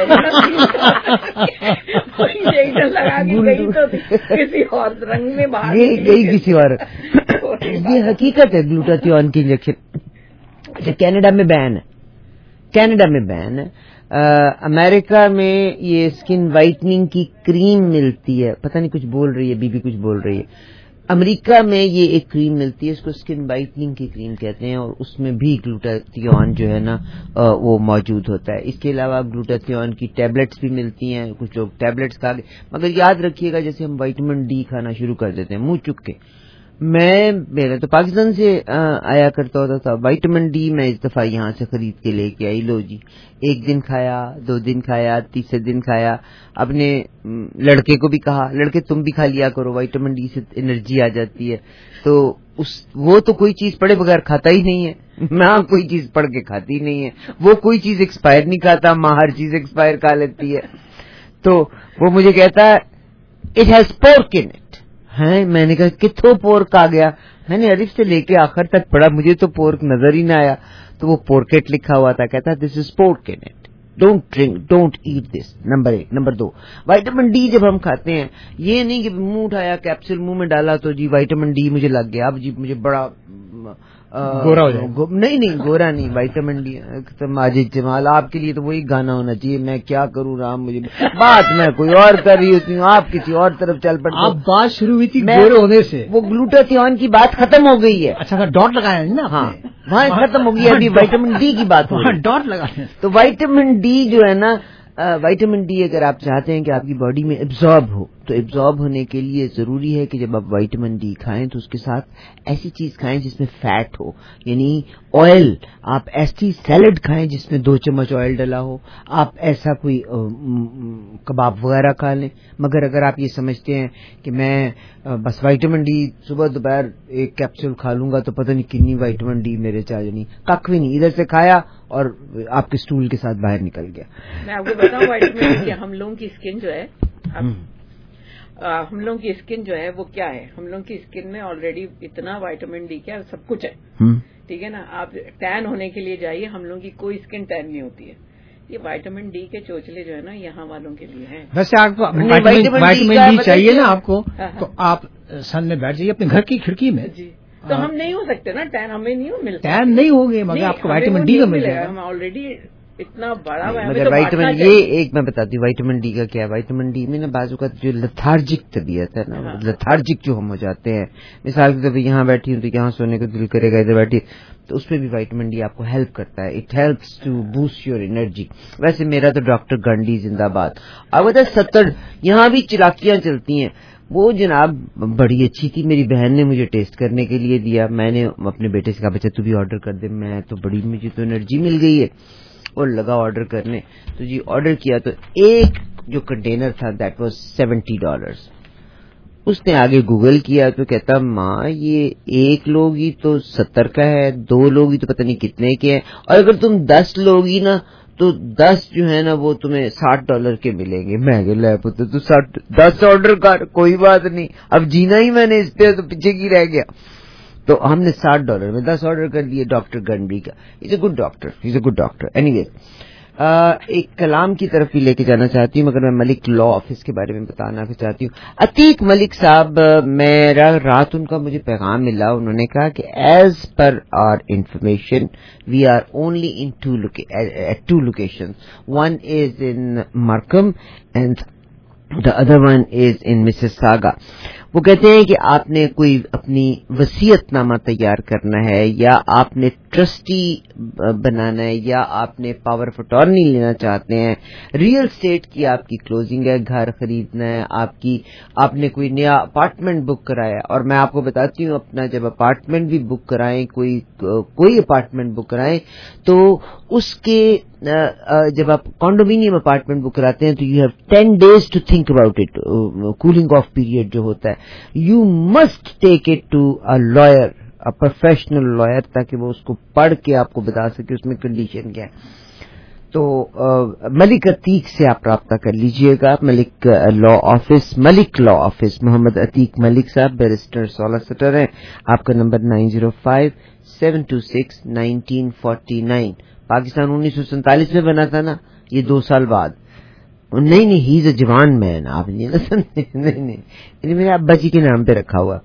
इंजेक्शन लगा के गई तो किसी और रंग में बाहर गई किसी और। ये हकीकत है ग्लूटाथियोन की इंजेक्शन। अच्छा, कनाडा में बैन है। अमेरिका में ये स्किन वाइटनिंग की क्रीम मिलती है, पता नहीं कुछ बोल रही है, बीबी कुछ बोल रही है। अमेरिका में ये एक क्रीम मिलती है, इसको स्किन वाइटनिंग की क्रीम कहते हैं, और उसमें भी ग्लूटाथियोन जो है ना वो मौजूद होता है। इसके अलावा ग्लूटाथियोन की टैबलेट्स भी मिलती हैं, कुछ लोग टैबलेट्स खा के, मगर याद रखिएगा जैसे हम विटामिन डी खाना शुरू कर देते हैं मुंह चुक के। मेरा तो पाकिस्तान से आया करता होता था विटामिन डी, मैं इस दफा यहाँ से खरीद के लेके आई। लो जी, एक दिन खाया, 2 दिन खाया, तीसरे दिन खाया। अपने लड़के को भी कहा, लड़के तुम भी खा लिया करो, विटामिन डी से एनर्जी आ जाती है। तो वो तो कोई चीज पढ़े बगैर खाता ही नहीं है, माँ कोई चीज पढ़ के खाती नहीं है, वो कोई चीज एक्सपायर नहीं खाता, माँ हर चीज एक्सपायर खा लेती है। तो वो मुझे कहता है it has pork in it है। मैंने कहा किथों पोर्क आ गया? मैंने अलिफ से लेके आखिर तक पढ़ा, मुझे तो पोर्क नजर ही ना आया। तो वो पोर्केट लिखा हुआ था, कहता this is pork in it, don't drink, don't eat this. Number 1। Number 2, vitamin D जब हम खाते हैं, ये नहीं कि मुंह उठाया कैप्सूल मुंह में डाला तो जी विटामिन डी मुझे लग गया, अब जी मुझे बड़ा گورا ہو جائے. نہیں گورا نہیں, وائٹامن ڈی. ماجد جمال آپ کے لیے تو وہی گانا ہونا چاہیے, میں کیا کروں رام, مجھے بات میں کوئی اور کر رہی ہوتی ہوں, آپ کسی اور طرف چل پڑتے. آپ بات شروع ہوئی تھی گورے ہونے سے, وہ گلوٹاثیون کی بات ختم ہو گئی ہے. اچھا ڈاٹ لگایا نا, ہاں وہاں ختم ہو گئی, ابھی وائٹامن ڈی کی بات ہو رہی ہے. ڈاٹ لگایا. تو وائٹامن ڈی جو ہے نا, وائٹامن ڈی اگر آپ چاہتے ہیں کہ آپ کی باڈی میں ایبزارب ہو, تو ایبزارب ہونے کے لیے ضروری ہے کہ جب آپ وائٹامن ڈی کھائیں تو اس کے ساتھ ایسی چیز کھائیں جس میں فیٹ ہو, یعنی آئل. آپ ایسی سیلڈ کھائیں جس میں 2 چمچ آئل ڈلا ہو. آپ ایسا کوئی کباب وغیرہ کھا لیں. مگر اگر آپ یہ سمجھتے ہیں کہ میں بس وائٹامن ڈی صبح دوپہر ایک کیپسول کھا لوں گا تو پتہ نہیں کتنی وائٹامن ڈی میرے چاہ جانی, کک بھی نہیں, ادھر سے کھایا اور آپ کے اسٹول کے ساتھ باہر نکل گیا. میں آپ کو بتاؤں وائٹامن ڈی, ہم لوگوں کی اسکن جو ہے, ہم لوگوں کی اسکن جو ہے وہ کیا ہے, ہم لوگوں کی اسکن میں آلریڈی اتنا وائٹامن ڈی کیا سب کچھ ہے, ٹھیک ہے نا. آپ ٹین ہونے کے لیے جائیے, ہم لوگوں کی کوئی اسکن ٹین نہیں ہوتی ہے. یہ وائٹامن ڈی کے چوچلے جو ہے نا یہاں والوں کے لیے ہیں. ویسے آپ کو وائٹامن ڈی چاہیے نا آپ کو, تو آپ سن میں بیٹھ جائیے اپنے گھر کی کھڑکی میں. جی تو ہم نہیں ہو سکتے نا ٹین, ہمیں نہیں ملتا, ٹین نہیں ہوگے مگر آپ کو وائٹامن ڈی کا مل جائے گا. ہم آلریڈی اتنا بڑا, مگر وائٹامن یہ ایک میں بتاتی ہوں وائٹامن ڈی کا کیا ہے. وائٹامن ڈی میں نا بعض اوقات جو لتھارجک طبیعت ہے نا, لتھارجک جو ہم ہو جاتے ہیں, مثال کے طور پہ یہاں بیٹھی ہوں تو یہاں سونے کو دل کرے گا, ادھر بیٹھی تو اس میں بھی وائٹامن ڈی آپ کو ہیلپ کرتا ہے. It helps to boost your energy. ویسے میرا تو ڈاکٹر گنڈی زندہ باد. اب بتا 70 یہاں بھی چلاکیاں چلتی ہیں. وہ جناب بڑی اچھی تھی, میری بہن نے مجھے ٹیسٹ کرنے کے لیے دیا, میں نے اپنے بیٹے سے کہا بچہ تو بھی آرڈر کر دے, میں تو بڑی مجھے تو انرجی مل گئی ہے, اور لگا آرڈر کرنے. تو جی آرڈر کیا تو ایک جو کنٹینر تھا دیٹ واز $70. اس نے آگے گوگل کیا تو کہتا ماں یہ ایک لوگ ہی تو 70 کا ہے, 2 لوگ ہی تو پتہ نہیں کتنے کے ہیں, اور اگر تم 10 لوگ ہی نا تو 10 جو ہے نا وہ تمہیں $60 کے ملیں گے. میں کہ لے پتہ تو 10 آرڈر کر, کوئی بات نہیں, اب جینا ہی میں نے اس پہ, تو پیچھے کی رہ گیا. تو ہم نے $60 میں 10 آرڈر کر لیے ڈاکٹر گنڈی کا. Is a good doctor. Anyways ایک کلام کی طرف بھی لے کے جانا چاہتی ہوں, مگر میں ملک لا آفس کے بارے میں بتانا بھی چاہتی ہوں. عتیق ملک صاحب, میرا رات ان کا مجھے پیغام ملا, انہوں نے کہا کہ as per our information we are only in 2 locations. One is in Markham and the other one is in Mississauga. وہ کہتے ہیں کہ آپ نے کوئی اپنی وصیت نامہ تیار کرنا ہے, یا آپ نے ٹرسٹی بنانا ہے, یا آپ نے پاور آف اٹارنی لینا چاہتے ہیں, ریئل اسٹیٹ کی آپ کی کلوزنگ ہے, گھر خریدنا ہے, آپ نے کوئی نیا اپارٹمنٹ بک کرایا. اور میں آپ کو بتاتی ہوں اپنا, جب اپارٹمنٹ بھی بک کرائیں, کوئی اپارٹمنٹ بک کرائیں, تو اس کے جب آپ کانڈومینیم اپارٹمنٹ بک کراتے ہیں تو you have 10 days to think about it. Cooling off period جو ہوتا ہے, you must take it to a lawyer, a professional lawyer, تاکہ وہ اس کو پڑھ کے آپ کو بتا سکے اس میں کنڈیشن کیا ہے. تو ملک عتیق سے آپ رابطہ کر لیجئے گا. ملک لا آفس, محمد عتیق ملک صاحب بیرسٹر سالسٹر ہیں. آپ کا نمبر 9057261949. پاکستان 1947 میں بنا تھا نا, یہ 2 سال بعد. نہیں ہی از اے جوان مین, آپ نہیں نا سمجھے, نہیں میرے ابا جی کے نام پہ رکھا ہوا.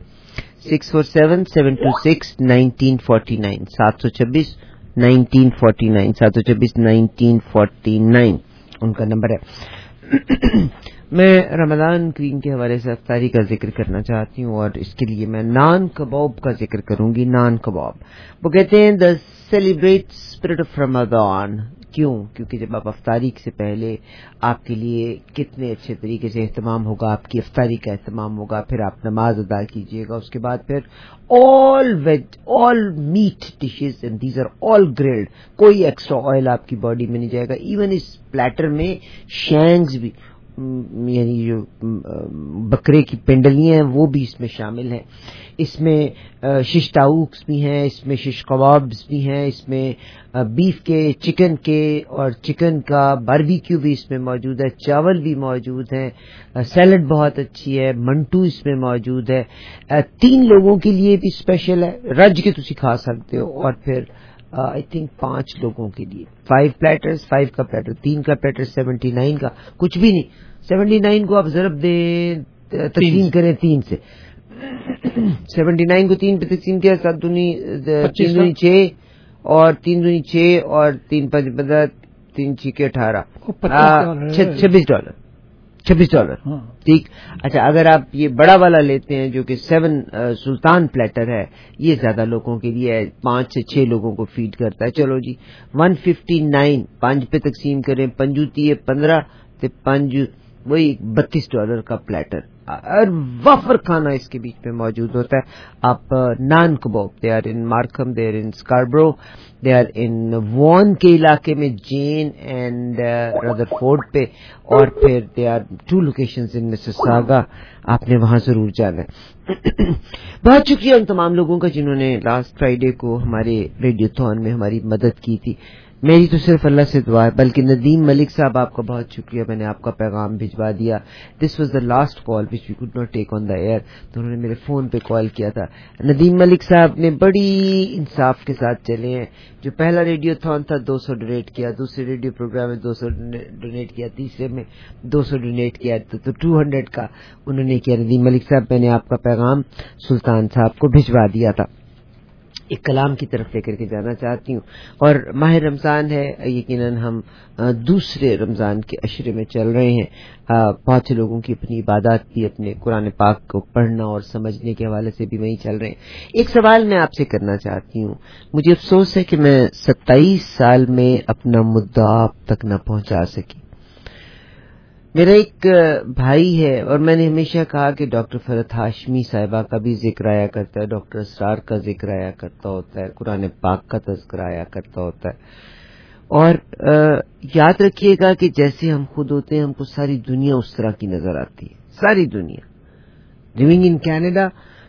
647-726-1949, 726-1949, 726-1949 ان کا نمبر ہے. میں رمضان کریم کے حوالے سے افطاری کا ذکر کرنا چاہتی ہوں, اور اس کے لیے میں نان کباب کا ذکر کروں گی. نان کباب, وہ کہتے ہیں the celebrate spirit of Ramzan. کیوں؟ کیونکہ جب آپ افطاری سے پہلے آپ کے لیے کتنے اچھے طریقے سے اہتمام ہوگا, آپ کی افطاری کا اہتمام ہوگا, پھر آپ نماز ادا کیجیے گا, اس کے بعد پھر all meat dishes and these are all grilled. کوئی ایکسٹرا آئل آپ کی باڈی میں نہیں جائے گا. ایون اس پلیٹر میں شینگز بھی, یعنی جو بکرے کی پنڈلیاں ہیں وہ بھی اس میں شامل ہیں. اس میں شش ٹاؤکس بھی ہیں, اس میں شش کبابز بھی ہیں, اس میں بیف کے, چکن کے, اور چکن کا باربیکیو بھی اس میں موجود ہے, چاول بھی موجود ہیں, سیلڈ بہت اچھی ہے, منٹو اس میں موجود ہے. 3 لوگوں کے لیے بھی اسپیشل ہے, رج کے تسی کھا سکتے ہو, اور پھر آئی تھنک 5 لوگوں کے لیے 5 پلیٹرز, 5 کا پلیٹر, 3 کا پلیٹر 79 کا, کچھ بھی نہیں. 79 کو آپ ضرب دیں, تقسیم کریں 3 سے, 79 को 3 पे तकसीम किया, 7 दूनी 3 दूनी 6 और 3 दूनी 6 और 3 5 15, 3 6 18, $26 ठीक। अच्छा, अगर आप ये बड़ा वाला लेते हैं जो कि 7 सुल्तान प्लेटर है, ये ज्यादा लोगों के लिए है, 5 से 6 लोगों को फीड करता है। चलो जी 159 5 पे तकसीम करें, पंजूती है 15 ते 5 वही $32 का प्लेटर, और वफर खाना इसके बीच में मौजूद होता है। आप Naan Kabab, they are in Markham, they are in Scarborough, they are in Vaughan के इलाके में, जेन एंड रदरफोर्ड पे, और फिर they are 2 locations in Mississauga, आपने वहां जरूर जाना है। बहुत शुक्रिया उन तमाम लोगों का जिन्होंने लास्ट फ्राइडे को हमारे रेडियोथॉन में हमारी मदद की थी। मेरी तो सिर्फ अल्लाह से दुआ है, बल्कि नदीम मलिक साहब आपका बहुत शुक्रिया, मैंने आपका पैगाम भिजवा दिया। This was the last call which we could not take on the air, तो उन्होंने मेरे फोन पे कॉल किया था। नदीम मलिक साहब ने बड़ी इंसाफ के साथ चले हैं। जो पहला रेडियोथॉन था 200 डोनेट किया, दूसरे रेडियो प्रोग्राम में 200 डोनेट किया, तीसरे में 200 डोनेट किया, तो 200 का उन्होंने किया। नदीम मलिक साहब, मैंने आपका पैगाम सुल्तान साहब को भिजवा दिया था। एक कलाम की तरफ लेकर के जाना चाहती हूँ, और माह रमजान है, यकीनन हम दूसरे रमजान के अशरे में चल रहे हैं। बहुत से लोगों की अपनी इबादत भी अपने कुरान पाक को पढ़ना और समझने के हवाले से भी वहीं चल रहे हैं। एक सवाल मैं आपसे करना चाहती हूँ। मुझे अफसोस है कि मैं 27 साल में अपना मुद्दा आप तक न पहुंचा सकी। मेरा एक भाई है, और मैंने हमेशा कहा कि डॉक्टर फरहत हाशमी साहिबा का भी जिक्र आया करता है, डॉक्टर असरार का जिक्र आया करता होता है, कुरान पाक का तज़किरा आया करता होता है। और याद रखिएगा कि जैसे हम खुद होते हैं, हमको सारी दुनिया उस तरह की नजर आती है, सारी दुनिया। लिविंग इन कैनेडा,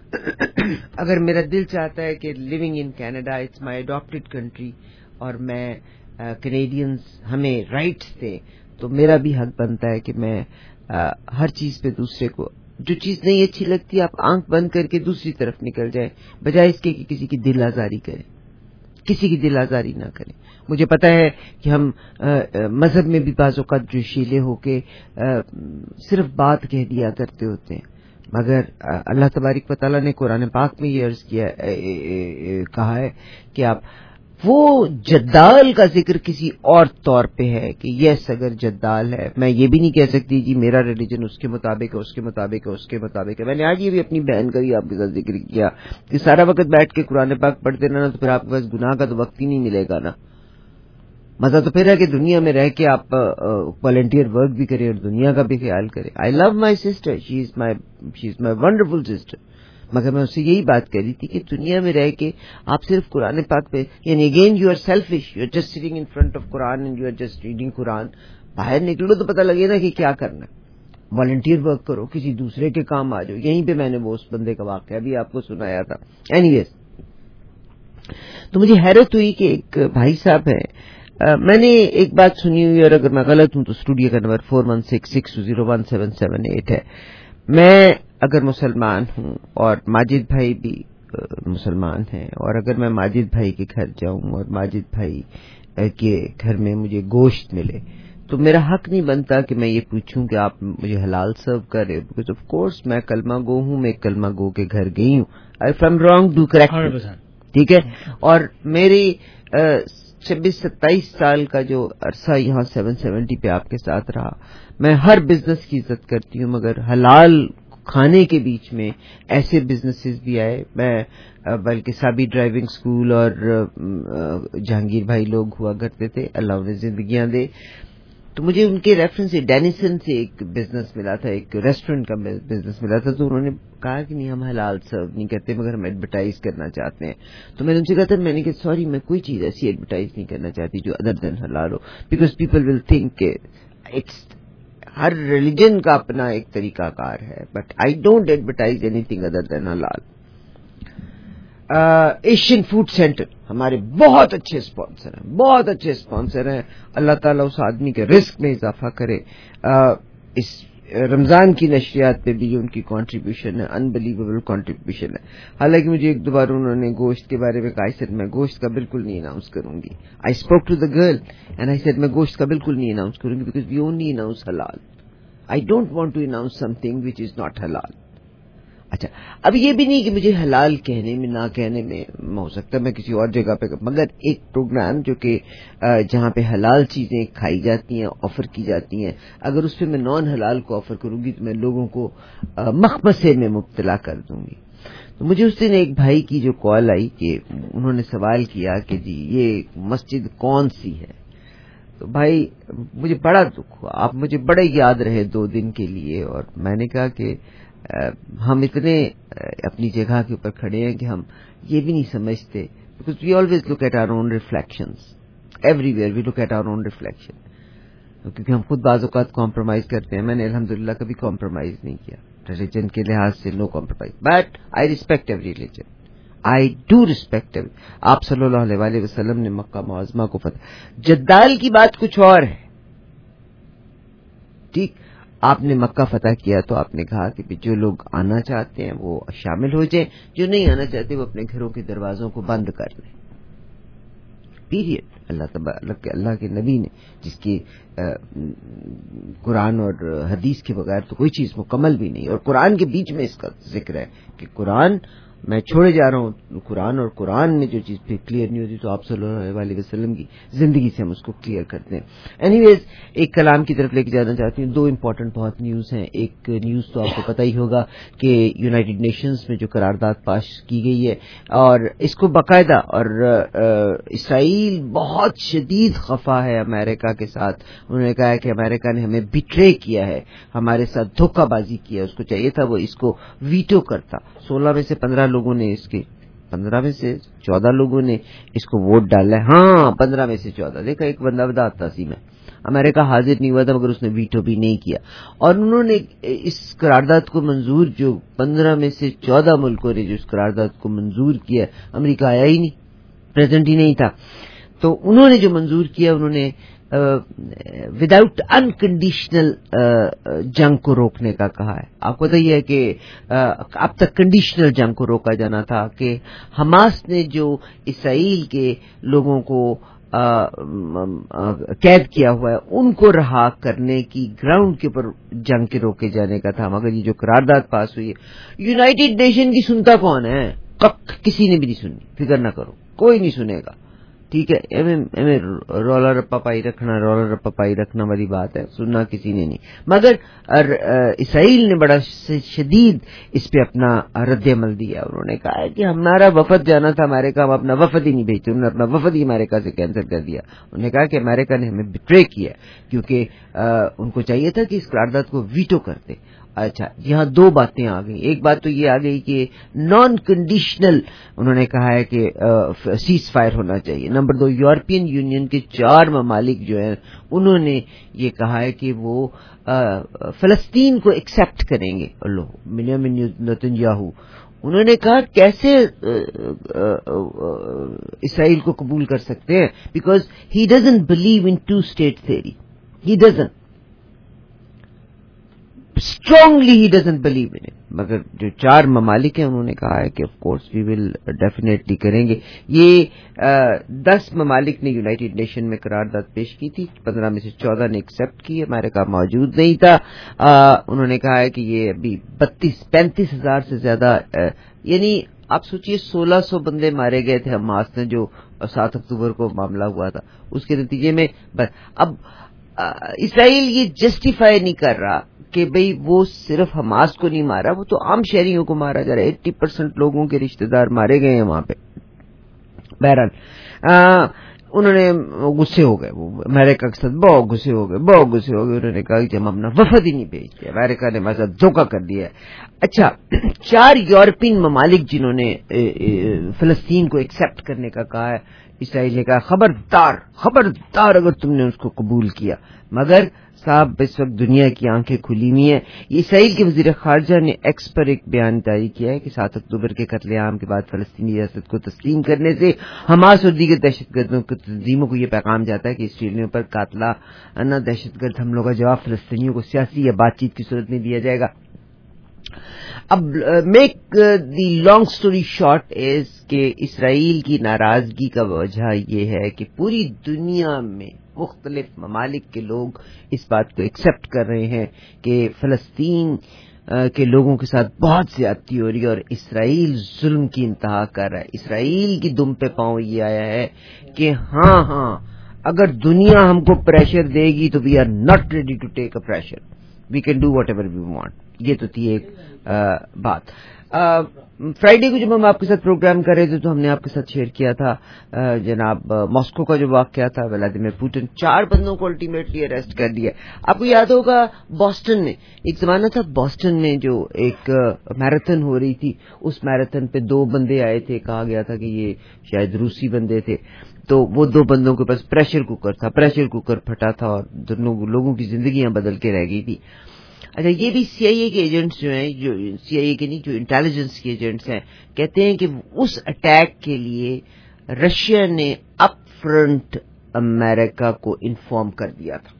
अगर मेरा दिल चाहता है कि living in Canada it's my adopted country, और मैं कैनेडियंस हमें राइट्स दें, तो मेरा भी हक बनता है कि मैं हर चीज पे दूसरे को, जो चीज नहीं अच्छी लगती आप आंख बंद करके दूसरी तरफ निकल जाए, बजाय इसके कि किसी की दिल आजारी करें, किसी की दिल आजारी ना करें। मुझे पता है कि हम मजहब में भी बाज़ औक़ात जोशीले होके सिर्फ बात कह दिया करते होते हैं, मगर अल्लाह तबारिक व तआला ने कुरान पाक में ये अर्ज किया कहा है कि आप वो जद्दाल का जिक्र किसी और तौर पे है कि यस अगर जद्दाल है, मैं ये भी नहीं कह सकती जी मेरा रिलीजन उसके मुताबिक है, उसके मुताबिक है, उसके मुताबिक है। मैंने आज ये भी अपनी बहन का ही आपके साथ जिक्र किया कि सारा वक्त बैठ के कुरान पाक पढ़ते रहना तो फिर आपके पास गुनाह का तो वक्त ही नहीं मिलेगा ना। मजा तो फिर है कि दुनिया में रह के आप वॉलंटियर वर्क भी करें और दुनिया का भी ख्याल करें। I love my sister, she is my wonderful sister, मगर मैं उससे यही बात कह रही थी कि दुनिया में रह के आप सिर्फ कुरान पाक पे, यानी again you are selfish, you are just sitting in front of Quran and you are just reading Quran. बाहर निकलो तो पता लगे ना कि क्या करना है, वॉलंटियर वर्क करो, किसी दूसरे के काम आ जाओ। यहीं पे मैंने वो उस बंदे का वाकया भी आपको सुनाया था। एनीवेज, तो मुझे हैरत हुई कि एक भाई साहब है, मैंने एक बात सुनी हुई, और अगर मैं गलत हूं तो स्टूडियो का नंबर 4166201778 है। मैं अगर मुसलमान हूं और माजिद भाई भी मुसलमान हैं, और अगर मैं माजिद भाई के घर जाऊं और माजिद भाई के घर में मुझे गोश्त मिले, तो मेरा हक नहीं बनता कि मैं ये पूछूं कि आप मुझे हलाल सर्व कर रहे हो, बिकॉज ऑफ कोर्स मैं कलमा गो हूं, मैं कलमा गो के घर गई हूं। If I am wrong do correct, ठीक है। और मेरी 26-27 साल का जो अरसा यहाँ 770 पे आपके साथ रहा, मैं हर बिजनेस की इज्जत करती हूँ, मगर हलाल खाने के बीच में ऐसे बिजनेसेस भी आए। मैं बल्कि साबी ड्राइविंग स्कूल और जहांगीर भाई लोग हुआ करते थे, अल्लाह उन्हें जिंदगियां दे, तो मुझे उनके रेफरेंस से डेनिसन से एक बिजनेस मिला था, एक रेस्टोरेंट का बिजनेस मिला था। तो उन्होंने कहा कि नहीं हम हलाल सर्व नहीं करते, मगर हम एडवर्टाइज करना चाहते हैं। तो मैंने उनसे कहा था, मैंने कहा सॉरी मैं कोई चीज ऐसी एडवर्टाइज नहीं करना चाहती जो अदर देन हलाल हो, because people will think it's, हर रिलीजन का अपना एक तरीकाकार है, but I don't advertise anything other than हलाल। एशियन फूड सेंटर हमारे बहुत अच्छे स्पॉन्सर हैं, बहुत अच्छे स्पॉन्सर हैं। अल्लाह ताला उस आदमी के रिस्क में इजाफा करे। इस रमजान की नशरियात पे भी उनकी कंट्रीब्यूशन है, अनबिलीवेबल कंट्रीब्यूशन है। हालांकि मुझे एक दो बार उन्होंने गोश्त के बारे में कहा, सर मैं गोश्त का बिल्कुल नहीं अनाउंस करूंगी। I spoke to the girl and I said मैं गोश्त का बिल्कुल नहीं अनाउंस करूंगी, बिकॉज वी ओनली अनाउंस हलाल। I don't want to announce something which is not हलाल। اچھا اب یہ بھی نہیں کہ مجھے حلال کہنے میں نہ کہنے میں ہو سکتا ہے میں کسی اور جگہ پہ، مگر ایک پروگرام جو کہ جہاں پہ حلال چیزیں کھائی جاتی ہیں آفر کی جاتی ہیں، اگر اس پہ میں نان حلال کو آفر کروں گی تو میں لوگوں کو مخمصے میں مبتلا کر دوں گی. تو مجھے اس دن ایک بھائی کی جو کال آئی کہ انہوں نے سوال کیا کہ جی یہ مسجد کون سی ہے. تو بھائی مجھے بڑا دکھ ہوا، آپ مجھے بڑے یاد رہے 2 دن کے لیے، اور میں نے کہا کہ ہم اتنے اپنی جگہ کے اوپر کھڑے ہیں کہ ہم یہ بھی نہیں سمجھتے، because we always look at our own reflections, everywhere we look at our own reflection, کیونکہ ہم خود بعض اوقات کمپرومائز کرتے ہیں. میں نے الحمدللہ کبھی کمپرومائز نہیں کیا ریلیجن کے لحاظ سے، no compromise, but I respect every religion, I do respect every. آپ صلی اللہ علیہ وسلم نے مکہ معظمہ کو فتح، جدال کی بات کچھ اور ہے. ٹھیک، آپ نے مکہ فتح کیا تو آپ نے کہا کہ جو لوگ آنا چاہتے ہیں وہ شامل ہو جائیں، جو نہیں آنا چاہتے وہ اپنے گھروں کے دروازوں کو بند کر لیں. پیریڈ. اللہ کے نبی نے، جس کی قرآن اور حدیث کے بغیر تو کوئی چیز مکمل بھی نہیں، اور قرآن کے بیچ میں اس کا ذکر ہے کہ قرآن میں چھوڑے جا رہا ہوں قرآن، اور قرآن میں جو چیز پہ کلیئر نہیں ہوتی تو آپ صلی اللہ علیہ وسلم کی زندگی سے ہم اس کو کلیئر کرتے ہیں. اینی ویز ایک کلام کی طرف لے کے جانا چاہتی ہوں. 2 امپورٹنٹ بہت نیوز ہیں. ایک نیوز تو آپ کو پتہ ہی ہوگا کہ یونائٹڈ نیشنز میں جو قرارداد پاس کی گئی ہے، اور اس کو باقاعدہ، اور اسرائیل بہت شدید خفا ہے امریکہ کے ساتھ. انہوں نے کہا ہے کہ امریکہ نے ہمیں بیٹرے کیا ہے، ہمارے ساتھ دھوکہ بازی کیا. اس کو چاہیے تھا وہ اس کو ویٹو کرتا. 16 میں سے 15 لوگوں نے اس کے 15 میں سے 14 لوگوں نے اس کو ووٹ ڈالا ہے. ہاں 15 میں سے 14. دیکھا ایک بندہ بتاتا سی میں امریکہ حاضر نہیں ہوا تھا مگر اس نے ویٹو بھی نہیں کیا. اور انہوں نے اس قرارداد کو منظور، جو 15 میں سے 14 ملکوں نے جو اس قرارداد کو منظور کیا، امریکہ آیا ہی نہیں، پریزنٹ ہی نہیں تھا. تو انہوں نے جو منظور کیا، انہوں نے وداؤٹ انکنڈیشنل جنگ کو روکنے کا کہا ہے. آپ کو بتائیے ہے کہ اب تک کنڈیشنل جنگ کو روکا جانا تھا، کہ حماس نے جو اسرائیل کے لوگوں کو قید کیا ہوا ہے ان کو رہا کرنے کی گراؤنڈ کے اوپر جنگ کے روکے جانے کا تھا. مگر یہ جو قرارداد پاس ہوئی ہے، یونائٹڈ نیشن کی سنتا کون ہے؟ کسی نے بھی نہیں سنی، فکر نہ کرو، کوئی نہیں سنے گا. ٹھیک ہے، رولا رپا پائی رکھنا والی بات ہے، سننا کسی نے نہیں. مگر اسرائیل نے بڑا شدید اس پہ اپنا رد عمل دیا. انہوں نے کہا ہے کہ ہمارا وفد جانا تھا امریکہ، ہم اپنا وفد ہی نہیں بھیجتے. انہوں نے اپنا وفد ہی امریکہ سے کینسل کر دیا. انہوں نے کہا کہ امریکہ نے ہمیں بیٹرے کیا، کیونکہ ان کو چاہیے تھا کہ اس قرارداد کو ویٹو کرتے. اچھا، یہاں 2 باتیں آ گئی. ایک بات تو یہ آ گئی کہ نان کنڈیشنل انہوں نے کہا ہے کہ سیز فائر ہونا چاہیے. نمبر 2، یورپین یونین کے 4 ممالک جو ہیں انہوں نے یہ کہا ہے کہ وہ فلسطین کو ایکسپٹ کریں گے. بنیامین نتنیاہو انہوں نے کہا کیسے اسرائیل کو قبول کر سکتے ہیں، because he doesn't believe in 2 state theory. He doesn't strongly he doesn't believe in it. مگر جو 4 ممالک ہیں انہوں نے کہا ہے کہ of course we will definitely کریں گے. یہ 10 ممالک نے یونائٹڈ نیشن میں قرارداد پیش کی تھی، 15 میں سے 14 نے ایکسپٹ کی. امریکہ موجود نہیں تھا. انہوں نے کہا ہے کہ یہ ابھی 35 ہزار سے زیادہ، یعنی آپ سوچئے 1600 بندے مارے گئے تھے حماس نے، جو 7 اکتوبر کو معاملہ ہوا تھا. اس کے نتیجے میں اب اسرائیل یہ جسٹیفائی نہیں کر رہا کہ بھئی وہ صرف حماس کو نہیں مارا، وہ تو عام شہریوں کو مارا جا رہا ہے. 80% لوگوں کے رشتہ دار مارے گئے ہیں وہاں پہ. بہرحال انہوں نے غصے ہو گئے، وہ امریکہ کے ساتھ بہت غصے ہو گئے. انہوں نے کہا کہ ہم اپنا وفد ہی نہیں بھیجتے، امریکہ نے ہمارے ساتھ دھوکہ کر دیا ہے. اچھا، 4 یورپین ممالک جنہوں نے فلسطین کو ایکسپٹ کرنے کا کہا ہے، اسرائیل نے کہا خبردار اگر تم نے اس کو قبول کیا. مگر صاحب اس وقت دنیا کی آنکھیں کھلی ہوئی ہیں. اسرائیل کے وزیر خارجہ نے ایکس پر ایک بیان جاری کیا ہے کہ 7 اکتوبر کے قتل عام کے بعد فلسطینی ریاست کو تسلیم کرنے سے حماس اور دیگر دہشت گردوں کی تنظیموں کو یہ پیغام جاتا ہے کہ اسرائیلیوں پر قاتلانہ دہشت گرد حملوں کا جواب فلسطینیوں کو سیاسی یا بات چیت کی صورت میں دیا جائے گا. اب make the long story short is کہ اسرائیل کی ناراضگی کا وجہ یہ ہے کہ پوری دنیا میں مختلف ممالک کے لوگ اس بات کو ایکسپٹ کر رہے ہیں کہ فلسطین کے لوگوں کے ساتھ بہت زیادتی ہو رہی ہے اور اسرائیل ظلم کی انتہا کر رہا ہے. اسرائیل کی دم پہ پاؤں یہ آیا ہے کہ ہاں اگر دنیا ہم کو پریشر دے گی تو we are not ready to take a pressure, we can do whatever we want. یہ تو تھی ایک بات. فرائیڈے کو جب ہم آپ کے ساتھ پروگرام کر رہے تھے تو ہم نے آپ کے ساتھ شیئر کیا تھا جناب ماسکو کا جو واقعہ تھا. ولادیمیر پوٹن 4 بندوں کو الٹیمیٹلی اریسٹ کر دیا. آپ کو یاد ہوگا بوسٹن میں ایک زمانہ تھا, بوسٹن میں جو ایک میراتھن ہو رہی تھی, اس میراتھن پہ 2 بندے آئے تھے, کہا گیا تھا کہ یہ شاید روسی بندے تھے. تو وہ 2 بندوں کے پاس پریشر کوکر تھا, پریشر کوکر پھٹا تھا اور دونوں لوگوں کی زندگیاں بدل کے رہ گئی تھی. اچھا, یہ بھی سی آئی اے کے ایجنٹس جو ہیں, جو سی آئی اے کے نہیں, جو انٹیلیجنس کے ایجنٹس ہیں, کہتے ہیں کہ اس اٹیک کے لیے رشیا نے اپ فرنٹ امریکہ کو انفارم کر دیا تھا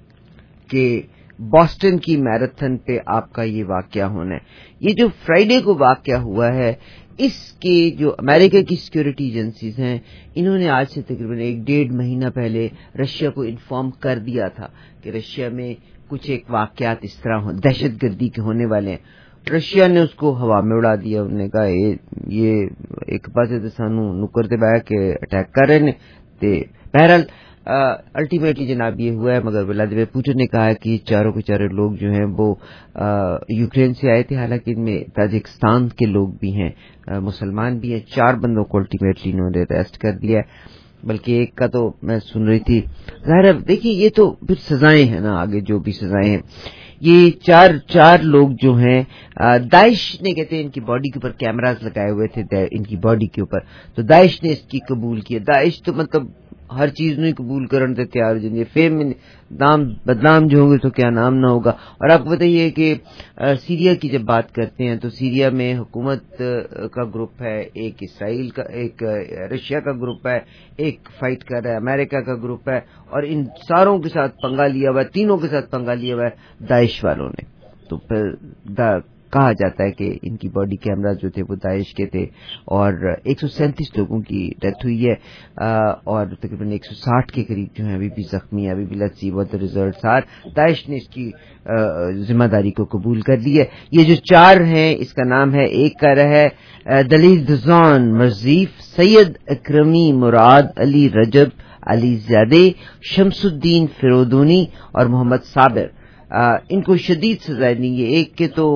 کہ بوسٹن کی میراتھن پہ آپ کا یہ واقعہ ہونا ہے. یہ جو فرائیڈے کو واقعہ ہوا ہے, اس کے جو امریکہ کی سیکورٹی ایجنسیز ہیں, انہوں نے آج سے تقریباً 1.5 مہینہ پہلے رشیا کو انفارم کر دیا تھا کہ رشیا میں کچھ ایک واقعات اس طرح دہشت گردی کے ہونے والے ہیں. رشیا نے اس کو ہوا میں اڑا دیا. انہوں نے کہا یہ ایک پاسے تو سانو نکرتے بایا کہ اٹیک کر رہے ہیں. بہرحال الٹیمیٹلی جناب یہ ہوا ہے, مگر ولادیمیر پوٹن نے کہا کہ چاروں کے چاروں لوگ جو ہیں وہ یوکرین سے آئے تھے, حالانکہ ان میں تاجکستان کے لوگ بھی ہیں, مسلمان بھی ہیں. 4 بندوں کو الٹیمیٹلی انہوں نے اریسٹ کر دیا ہے, بلکہ ایک کا تو میں سن رہی تھی. ظاہر دیکھیے یہ تو پھر سزائیں ہیں نا, آگے جو بھی سزائیں ہیں. یہ چار لوگ جو ہیں داعش نے, کہتے ہیں ان کی باڈی کے اوپر کیمراز لگائے ہوئے تھے ان کی باڈی کے اوپر, تو داعش نے اس کی قبول کیا. داعش تو مطلب ہر چیز نہیں قبول کرنے سے تیار ہو جائیں. فیم نام بدنام جو ہوں گے تو کیا نام نہ ہوگا. اور آپ کو بتائیے کہ سیریا کی جب بات کرتے ہیں تو سیریا میں حکومت کا گروپ ہے, ایک اسرائیل کا, ایک رشیا کا گروپ ہے, ایک فائٹ کر رہا ہے امریکہ کا گروپ ہے, اور ان ساروں کے ساتھ پنگا لیا ہوا ہے, تینوں کے ساتھ پنگا لیا ہوا ہے داعش والوں نے. تو پھر کہا جاتا ہے کہ ان کی باڈی کیمراز جو تھے وہ داعش کے تھے, اور 137 لوگوں کی ڈیتھ ہوئی ہے, اور تقریباً 160 کے قریب جو ہیں ابھی بھی زخمی ہیں. ابھی بھی let's see what the results are. داعش نے اس کی ذمہ داری کو قبول کر لی ہے. یہ جو 4 ہیں, اس کا نام ہے, ایک کا ہے دلیل دزان مرزیف, سید اکرمی, مراد علی رجب علی زیادہ, شمس الدین فرودونی اور محمد صابر. ان کو شدید سزائیں دیں گے. ایک کے تو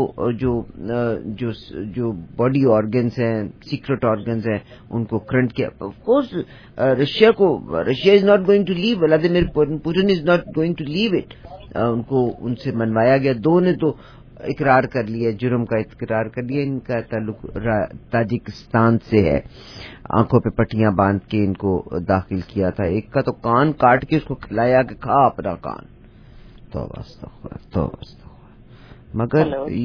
جو باڈی آرگنز ہیں, سیکرٹ آرگنز ہیں, ان کو کرنٹ کیا. Of course Russia is not going to leave, Vladimir Putin is not going to leave it. ان کو ان سے منوایا گیا. 2 نے تو اقرار کر لیا, جرم کا اقرار کر لیا. ان کا تعلق تاجکستان سے ہے. آنکھوں پہ پٹیاں باندھ کے ان کو داخل کیا تھا. ایک کا تو کان کاٹ کے اس کو کھلایا کہ کھا اپنا کان. تو مگر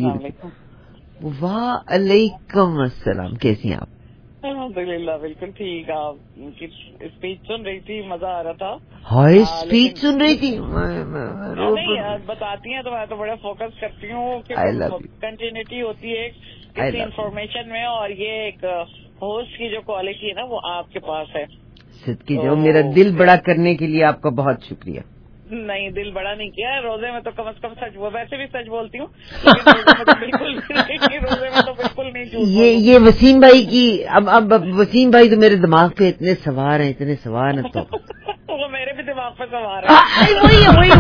وعلیکم السلام, کیسی ہیں آپ؟ الحمدللہ بالکل ٹھیک. آپ کی اسپیچ سن رہی تھی, مزہ آ رہا تھا. ہائے اسپیچ سن رہی تھی؟ نہیں بتاتی ہیں تو میں تو بڑا فوکس کرتی ہوں کہ کنٹینیوٹی ہوتی ہے کسی انفارمیشن میں, اور یہ ایک ہوسٹ کی جو کوالٹی ہے نا وہ آپ کے پاس ہے. صدقے جو میرا دل بڑا کرنے کے لیے آپ کا بہت شکریہ. نہیں دل بڑا نہیں کیا ہے, روزے میں تو کم از کم سچ, ویسے بھی سچ بولتی ہوں, روزے میں تو بالکل نہیں. یہ وسیم بھائی کی اب وسیم بھائی تو میرے دماغ پہ اتنے سوار ہیں تو وہ میرے بھی دماغ پہ سوار ہے.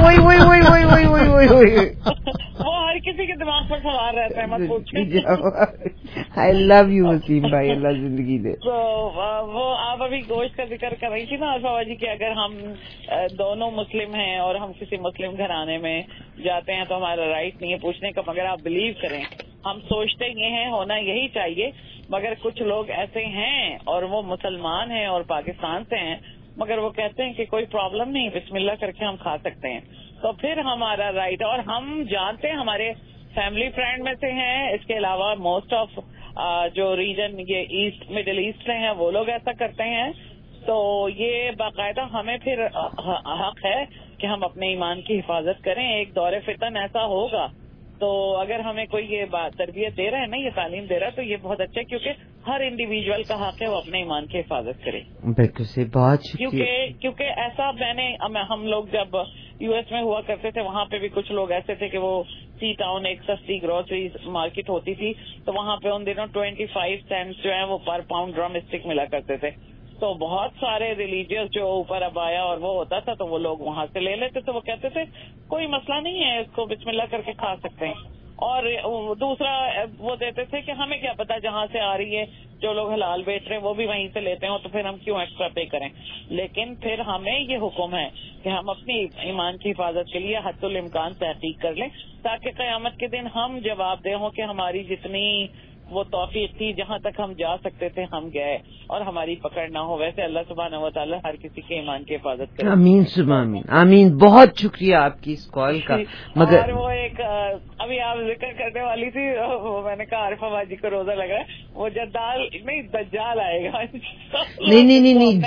وہ ہر کسی کے دماغ پر سوار رہتا ہے, مت پوچھیں. آئی لو یو وسیم بھائی, اللہ زندگی دے. تو وہ آپ ابھی گوشت کا ذکر کر رہی تھی نا آشا جی, کہ اگر ہم دونوں مسلم ہیں اور ہم کسی مسلم گھرانے میں جاتے ہیں تو ہمارا رائٹ نہیں ہے پوچھنے کا. مگر آپ بلیو کریں, ہم سوچتے یہ ہیں ہونا یہی چاہیے, مگر کچھ لوگ ایسے ہیں اور وہ مسلمان ہیں اور پاکستان سے ہیں, مگر وہ کہتے ہیں کہ کوئی پرابلم نہیں, بسم اللہ کر کے ہم کھا سکتے ہیں. تو پھر ہمارا رائٹ, اور ہم جانتے ہیں ہمارے فیملی فرینڈ میں سے ہیں, اس کے علاوہ موسٹ آف جو ریجن یہ ایسٹ مڈل ایسٹ میں ہیں وہ لوگ ایسا کرتے ہیں. تو یہ باقاعدہ ہمیں پھر حق ہے کہ ہم اپنے ایمان کی حفاظت کریں. ایک دور فتن ایسا ہوگا تو اگر ہمیں کوئی یہ تربیت دے رہا ہے نا، یہ تعلیم دے رہا ہے، تو یہ بہت اچھا ہے، کیونکہ ہر انڈیویجول کا حق ہے وہ اپنے ایمان کی حفاظت کرے. بالکل سے بہت شکریہ. کیونکہ ایسا ہم لوگ جب یو ایس میں ہوا کرتے تھے، وہاں پہ بھی کچھ لوگ ایسے تھے کہ وہ سی ٹاؤن ایک سستی گروسری مارکیٹ ہوتی تھی، تو وہاں پہ ان دنوں 25 سینٹس جو ہیں وہ پر پاؤنڈ ڈرم اسٹک ملا کرتے تھے. تو بہت سارے ریلیجیس جو اوپر اب آیا اور وہ ہوتا تھا تو وہ لوگ وہاں سے لے لیتے تھے. وہ کہتے تھے کوئی مسئلہ نہیں ہے، اس کو بسم اللہ کر کے کھا سکتے ہیں. اور دوسرا وہ دیتے تھے کہ ہمیں کیا پتا جہاں سے آ رہی ہے، جو لوگ حلال بیچ رہے ہیں وہ بھی وہیں سے لیتے ہیں، تو پھر ہم کیوں ایکسٹرا پے کریں. لیکن پھر ہمیں یہ حکم ہے کہ ہم اپنی ایمان کی حفاظت کے لیے حد الامکان تحقیق کر لیں، تاکہ قیامت کے دن ہم جواب دہ ہوں کہ ہماری جتنی وہ توفیق تھی، جہاں تک ہم جا سکتے تھے ہم گئے اور ہماری پکڑ نہ ہو. ویسے اللہ سبحانہ و تعالیٰ ہر کسی کے ایمان کی حفاظت کرے. آمین آمین آمین. بہت شکریہ آپ کی اس کال کا. مگر اور وہ ایک ابھی آپ ذکر کرنے والی تھی، وہ میں نے کہا عارفہ باجی کو روزہ لگ رہا ہے، وہ جدال نہیں دجال آئے گا. نہیں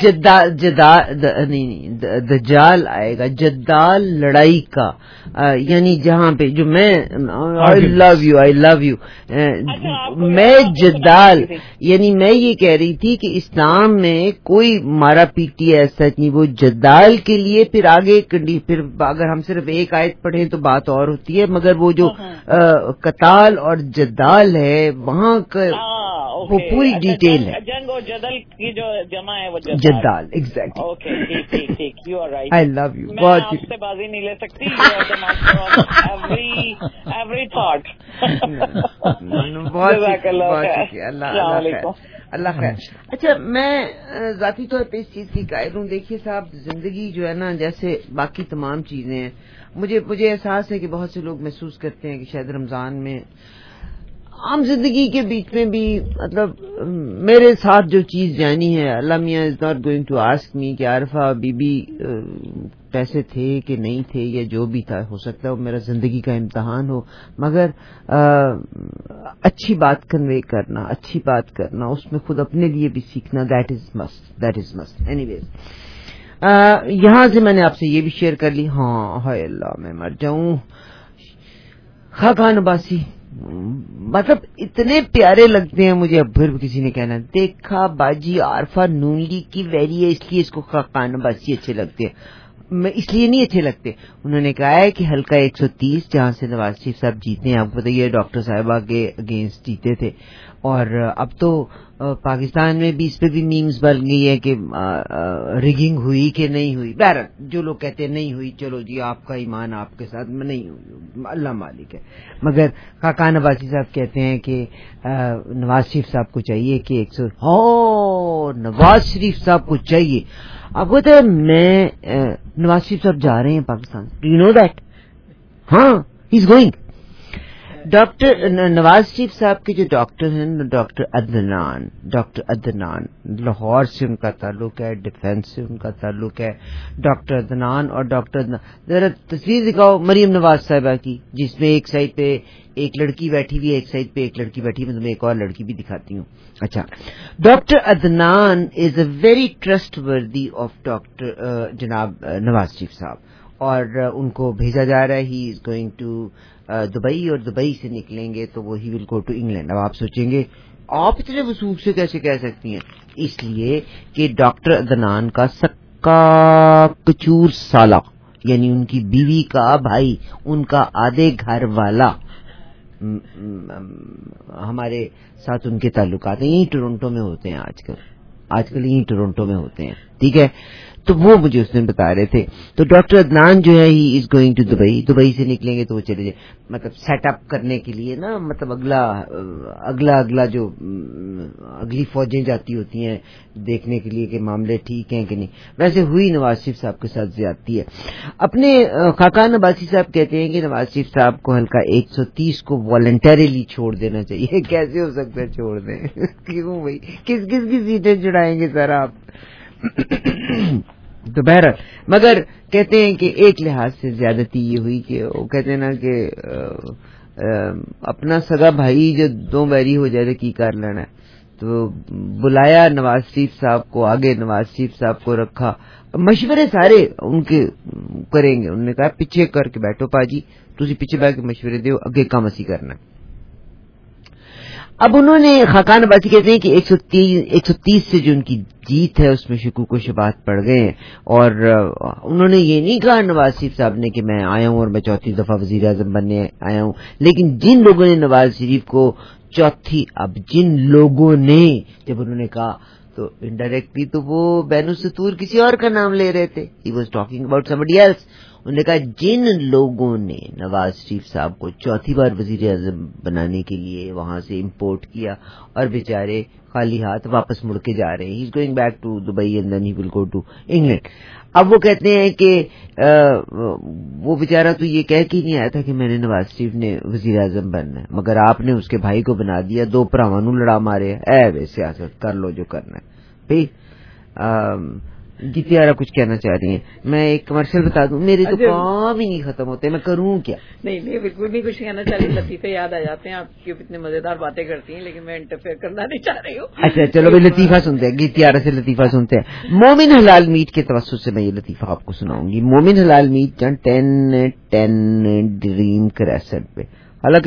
دجال آئے گا. جدال لڑائی کا، یعنی جہاں پہ جو میں آئی لو یو میں جدال، یعنی میں یہ کہہ رہی تھی کہ اسلام میں کوئی مارا پیٹی ایسا نہیں. وہ جدال کے لیے پھر آگے پھر اگر ہم صرف ایک آیت پڑھیں تو بات اور ہوتی ہے، مگر وہ جو قتال اور جدال ہے وہاں کا وہ پوری ڈیٹیل ہے. جنگ اور جدل کی جو جمع ہے وہ جدال. ایگزیکٹلی. اوکے ٹھیک you are right. I love you. میں آپ سے بازی نہیں لے سکتی. Every thought. بہت شکریہ. اللہ خیر. اچھا، میں ذاتی طور پہ اس چیز کی قائل ہوں. دیکھیے صاحب، زندگی جو ہے نا، جیسے باقی تمام چیزیں ہیں، مجھے احساس ہے کہ بہت سے لوگ محسوس کرتے ہیں کہ شاید رمضان میں عام زندگی کے بیچ میں بھی، مطلب میرے ساتھ جو چیز جانی ہے، اللہ میاں is not going to ask me کہ عارفہ بی بی پیسے تھے کہ نہیں تھے یا جو بھی تھا، ہو سکتا ہے وہ میرا زندگی کا امتحان ہو، مگر اچھی بات کنوے کرنا، اچھی بات کرنا، اس میں خود اپنے لیے بھی سیکھنا، that is must. Anyways, یہاں سے میں نے آپ سے یہ بھی شیئر کر لی. ہاں ہائے اللہ میں مر جاؤں. خاقان عباسی مطلب اتنے پیارے لگتے ہیں مجھے. اب پھر کسی نے کہنا دیکھا باجی عارفہ نون لیگ کی ویری ہے، اس لیے اس کو خاقان عباسی اچھے لگتے ہیں. میں اس لیے نہیں اچھے لگتے. انہوں نے کہا ہے کہ حلقہ 130 جہاں سے نواز شریف صاحب جیتے ہیں، آپ کو بتائیے ڈاکٹر صاحبہ کے اگینسٹ جیتے تھے، اور اب تو پاکستان میں بھی اس پہ بھی میمز بن گئی ہے کہ ریگنگ ہوئی کہ نہیں ہوئی. بہرحال جو لوگ کہتے ہیں نہیں ہوئی، چلو جی آپ کا ایمان آپ کے ساتھ میں نہیں ہوئی، اللہ مالک ہے. مگر خاقان عباسی صاحب کہتے ہیں کہ نواز شریف صاحب کو چاہیے کہ نواز شریف صاحب کو چاہیے. آپ کو تو میں نواز شریف صاحب جا رہے ہیں Pakistan. Do you know that? ہاں، he is going. Doctor Nawaz Sharif صاحب کے جو ڈاکٹر ہیں، ڈاکٹر عدنان لاہور سے ان کا تعلق ہے، ڈیفینس سے ان کا تعلق ہے. ڈاکٹر عدنان اور ڈاکٹر ذرا تصویر دکھاؤ مریم نواز صاحبہ کی، جس میں ایک سائڈ پہ ایک لڑکی بیٹھی ہوئی ہے، ایک سائڈ پہ ایک لڑکی بیٹھی ہوئی. میں تمہیں ایک اور لڑکی بھی دکھاتی ہوں. اچھا، doctor Adnan is a very trustworthy of doctor جناب نواز شریف صاحب، اور ان کو بھیجا جا رہا ہے. He is going to Dubai, اور دبئی سے نکلیں گے تو وہ ہی ول گو ٹو انگلینڈ. اب آپ سوچیں گے آپ اتنے وثوق سے کیسے کہہ سکتی ہیں؟ اس لیے کہ ڈاکٹر عدنان کا سکا کچور سالہ، یعنی ان کی بیوی کا بھائی، ان کا آدھے گھر والا ہمارے ساتھ ان کے تعلقات ہیں. یہیں ٹورنٹو میں ہوتے ہیں آج کل یہیں ٹورنٹو میں ہوتے ہیں. ٹھیک ہے، تو وہ مجھے اس دن بتا رہے تھے. تو ڈاکٹر عدنان جو ہے he is going to Dubai سے نکلیں گے تو وہ چلے جائیں، مطلب سیٹ اپ کرنے کے لیے نا، مطلب اگلا جو اگلی فوجیں جاتی ہوتی ہیں دیکھنے کے لیے کہ معاملے ٹھیک ہیں کہ نہیں. ویسے ہوئی نواز شریف صاحب کے ساتھ زیادتی ہے. اپنے خاقان عباسی صاحب کہتے ہیں کہ نواز شریف صاحب کو حلقہ 130 کو والنٹریلی چھوڑ دینا چاہیے. کیسے ہو سکتا ہے چھوڑ دیں؟ کیوں بھائی، کس کی سیٹیں چڑھائیں گے سر آپ؟ تو بہرحال مگر کہتے ہیں کہ ایک لحاظ سے زیادتی یہ ہوئی کہ وہ کہتے ہیں نا کہ اپنا سگا بھائی جو دو بیری ہو جائے تو کی کر لینا ہے. تو بلایا نواز شریف صاحب کو آگے، نواز شریف صاحب کو رکھا، مشورے سارے ان کے کریں گے. انہوں نے کہا پیچھے کر کے بیٹھو پاجی، تسی پیچھے بیٹھ کے مشورے دیو، اگے کام اسی کرنا. اب انہوں نے خاقان عباسی کہتے ہیں کہ 130 سے جو ان کی جیت ہے اس میں شکوک و شبہات پڑ گئے ہیں، اور انہوں نے یہ نہیں کہا نواز شریف صاحب نے کہ میں آیا ہوں اور میں چوتھی دفعہ وزیر اعظم بننے آیا ہوں، لیکن جن لوگوں نے نواز شریف کو جن لوگوں نے جب انہوں نے کہا تو انڈائریکٹلی تو وہ بین السطور کسی اور کا نام لے رہے تھے. He was talking about somebody else. انہوں نے کہا جن لوگوں نے نواز شریف صاحب کو چوتھی بار وزیر اعظم بنانے کے لیے وہاں سے امپورٹ کیا اور بیچارے خالی ہاتھ واپس مڑ کے جا رہے ہیں. He is going back to Dubai and then he will go to England. اب وہ کہتے ہیں کہ وہ بیچارہ تو یہ کہہ کے نہیں آیا تھا کہ میں نے نواز شریف نے وزیر اعظم بننا ہے، مگر آپ نے اس کے بھائی کو بنا دیا، دو پراواں نوں لڑا مارے. وے سیاست کر لو جو کرنا ہے. بھائی گیتیارا کچھ کہنا چاہ رہی ہیں. میں ایک کمرشل بتا دوں، میرے تو کام ہی نہیں ختم ہوتے، میں کروں کیا؟ نہیں بالکل نہیں کچھ کہنا چاہ رہی. لطیفے یاد آ جاتے ہیں آپ کی، اتنے مزیدار باتیں کرتی ہیں، لیکن میں انٹرفیئر کرنا نہیں چاہ رہی ہوں. اچھا چلو بھائی لطیفہ سنتے ہیں، گیتیارا سے لطیفہ سنتے ہیں. مومن حلال میٹ کے توسط سے میں یہ لطیفہ آپ کو سناؤں گی. مومن حلال میٹ 10 ڈریم کریسنٹ پہ، حالانکہ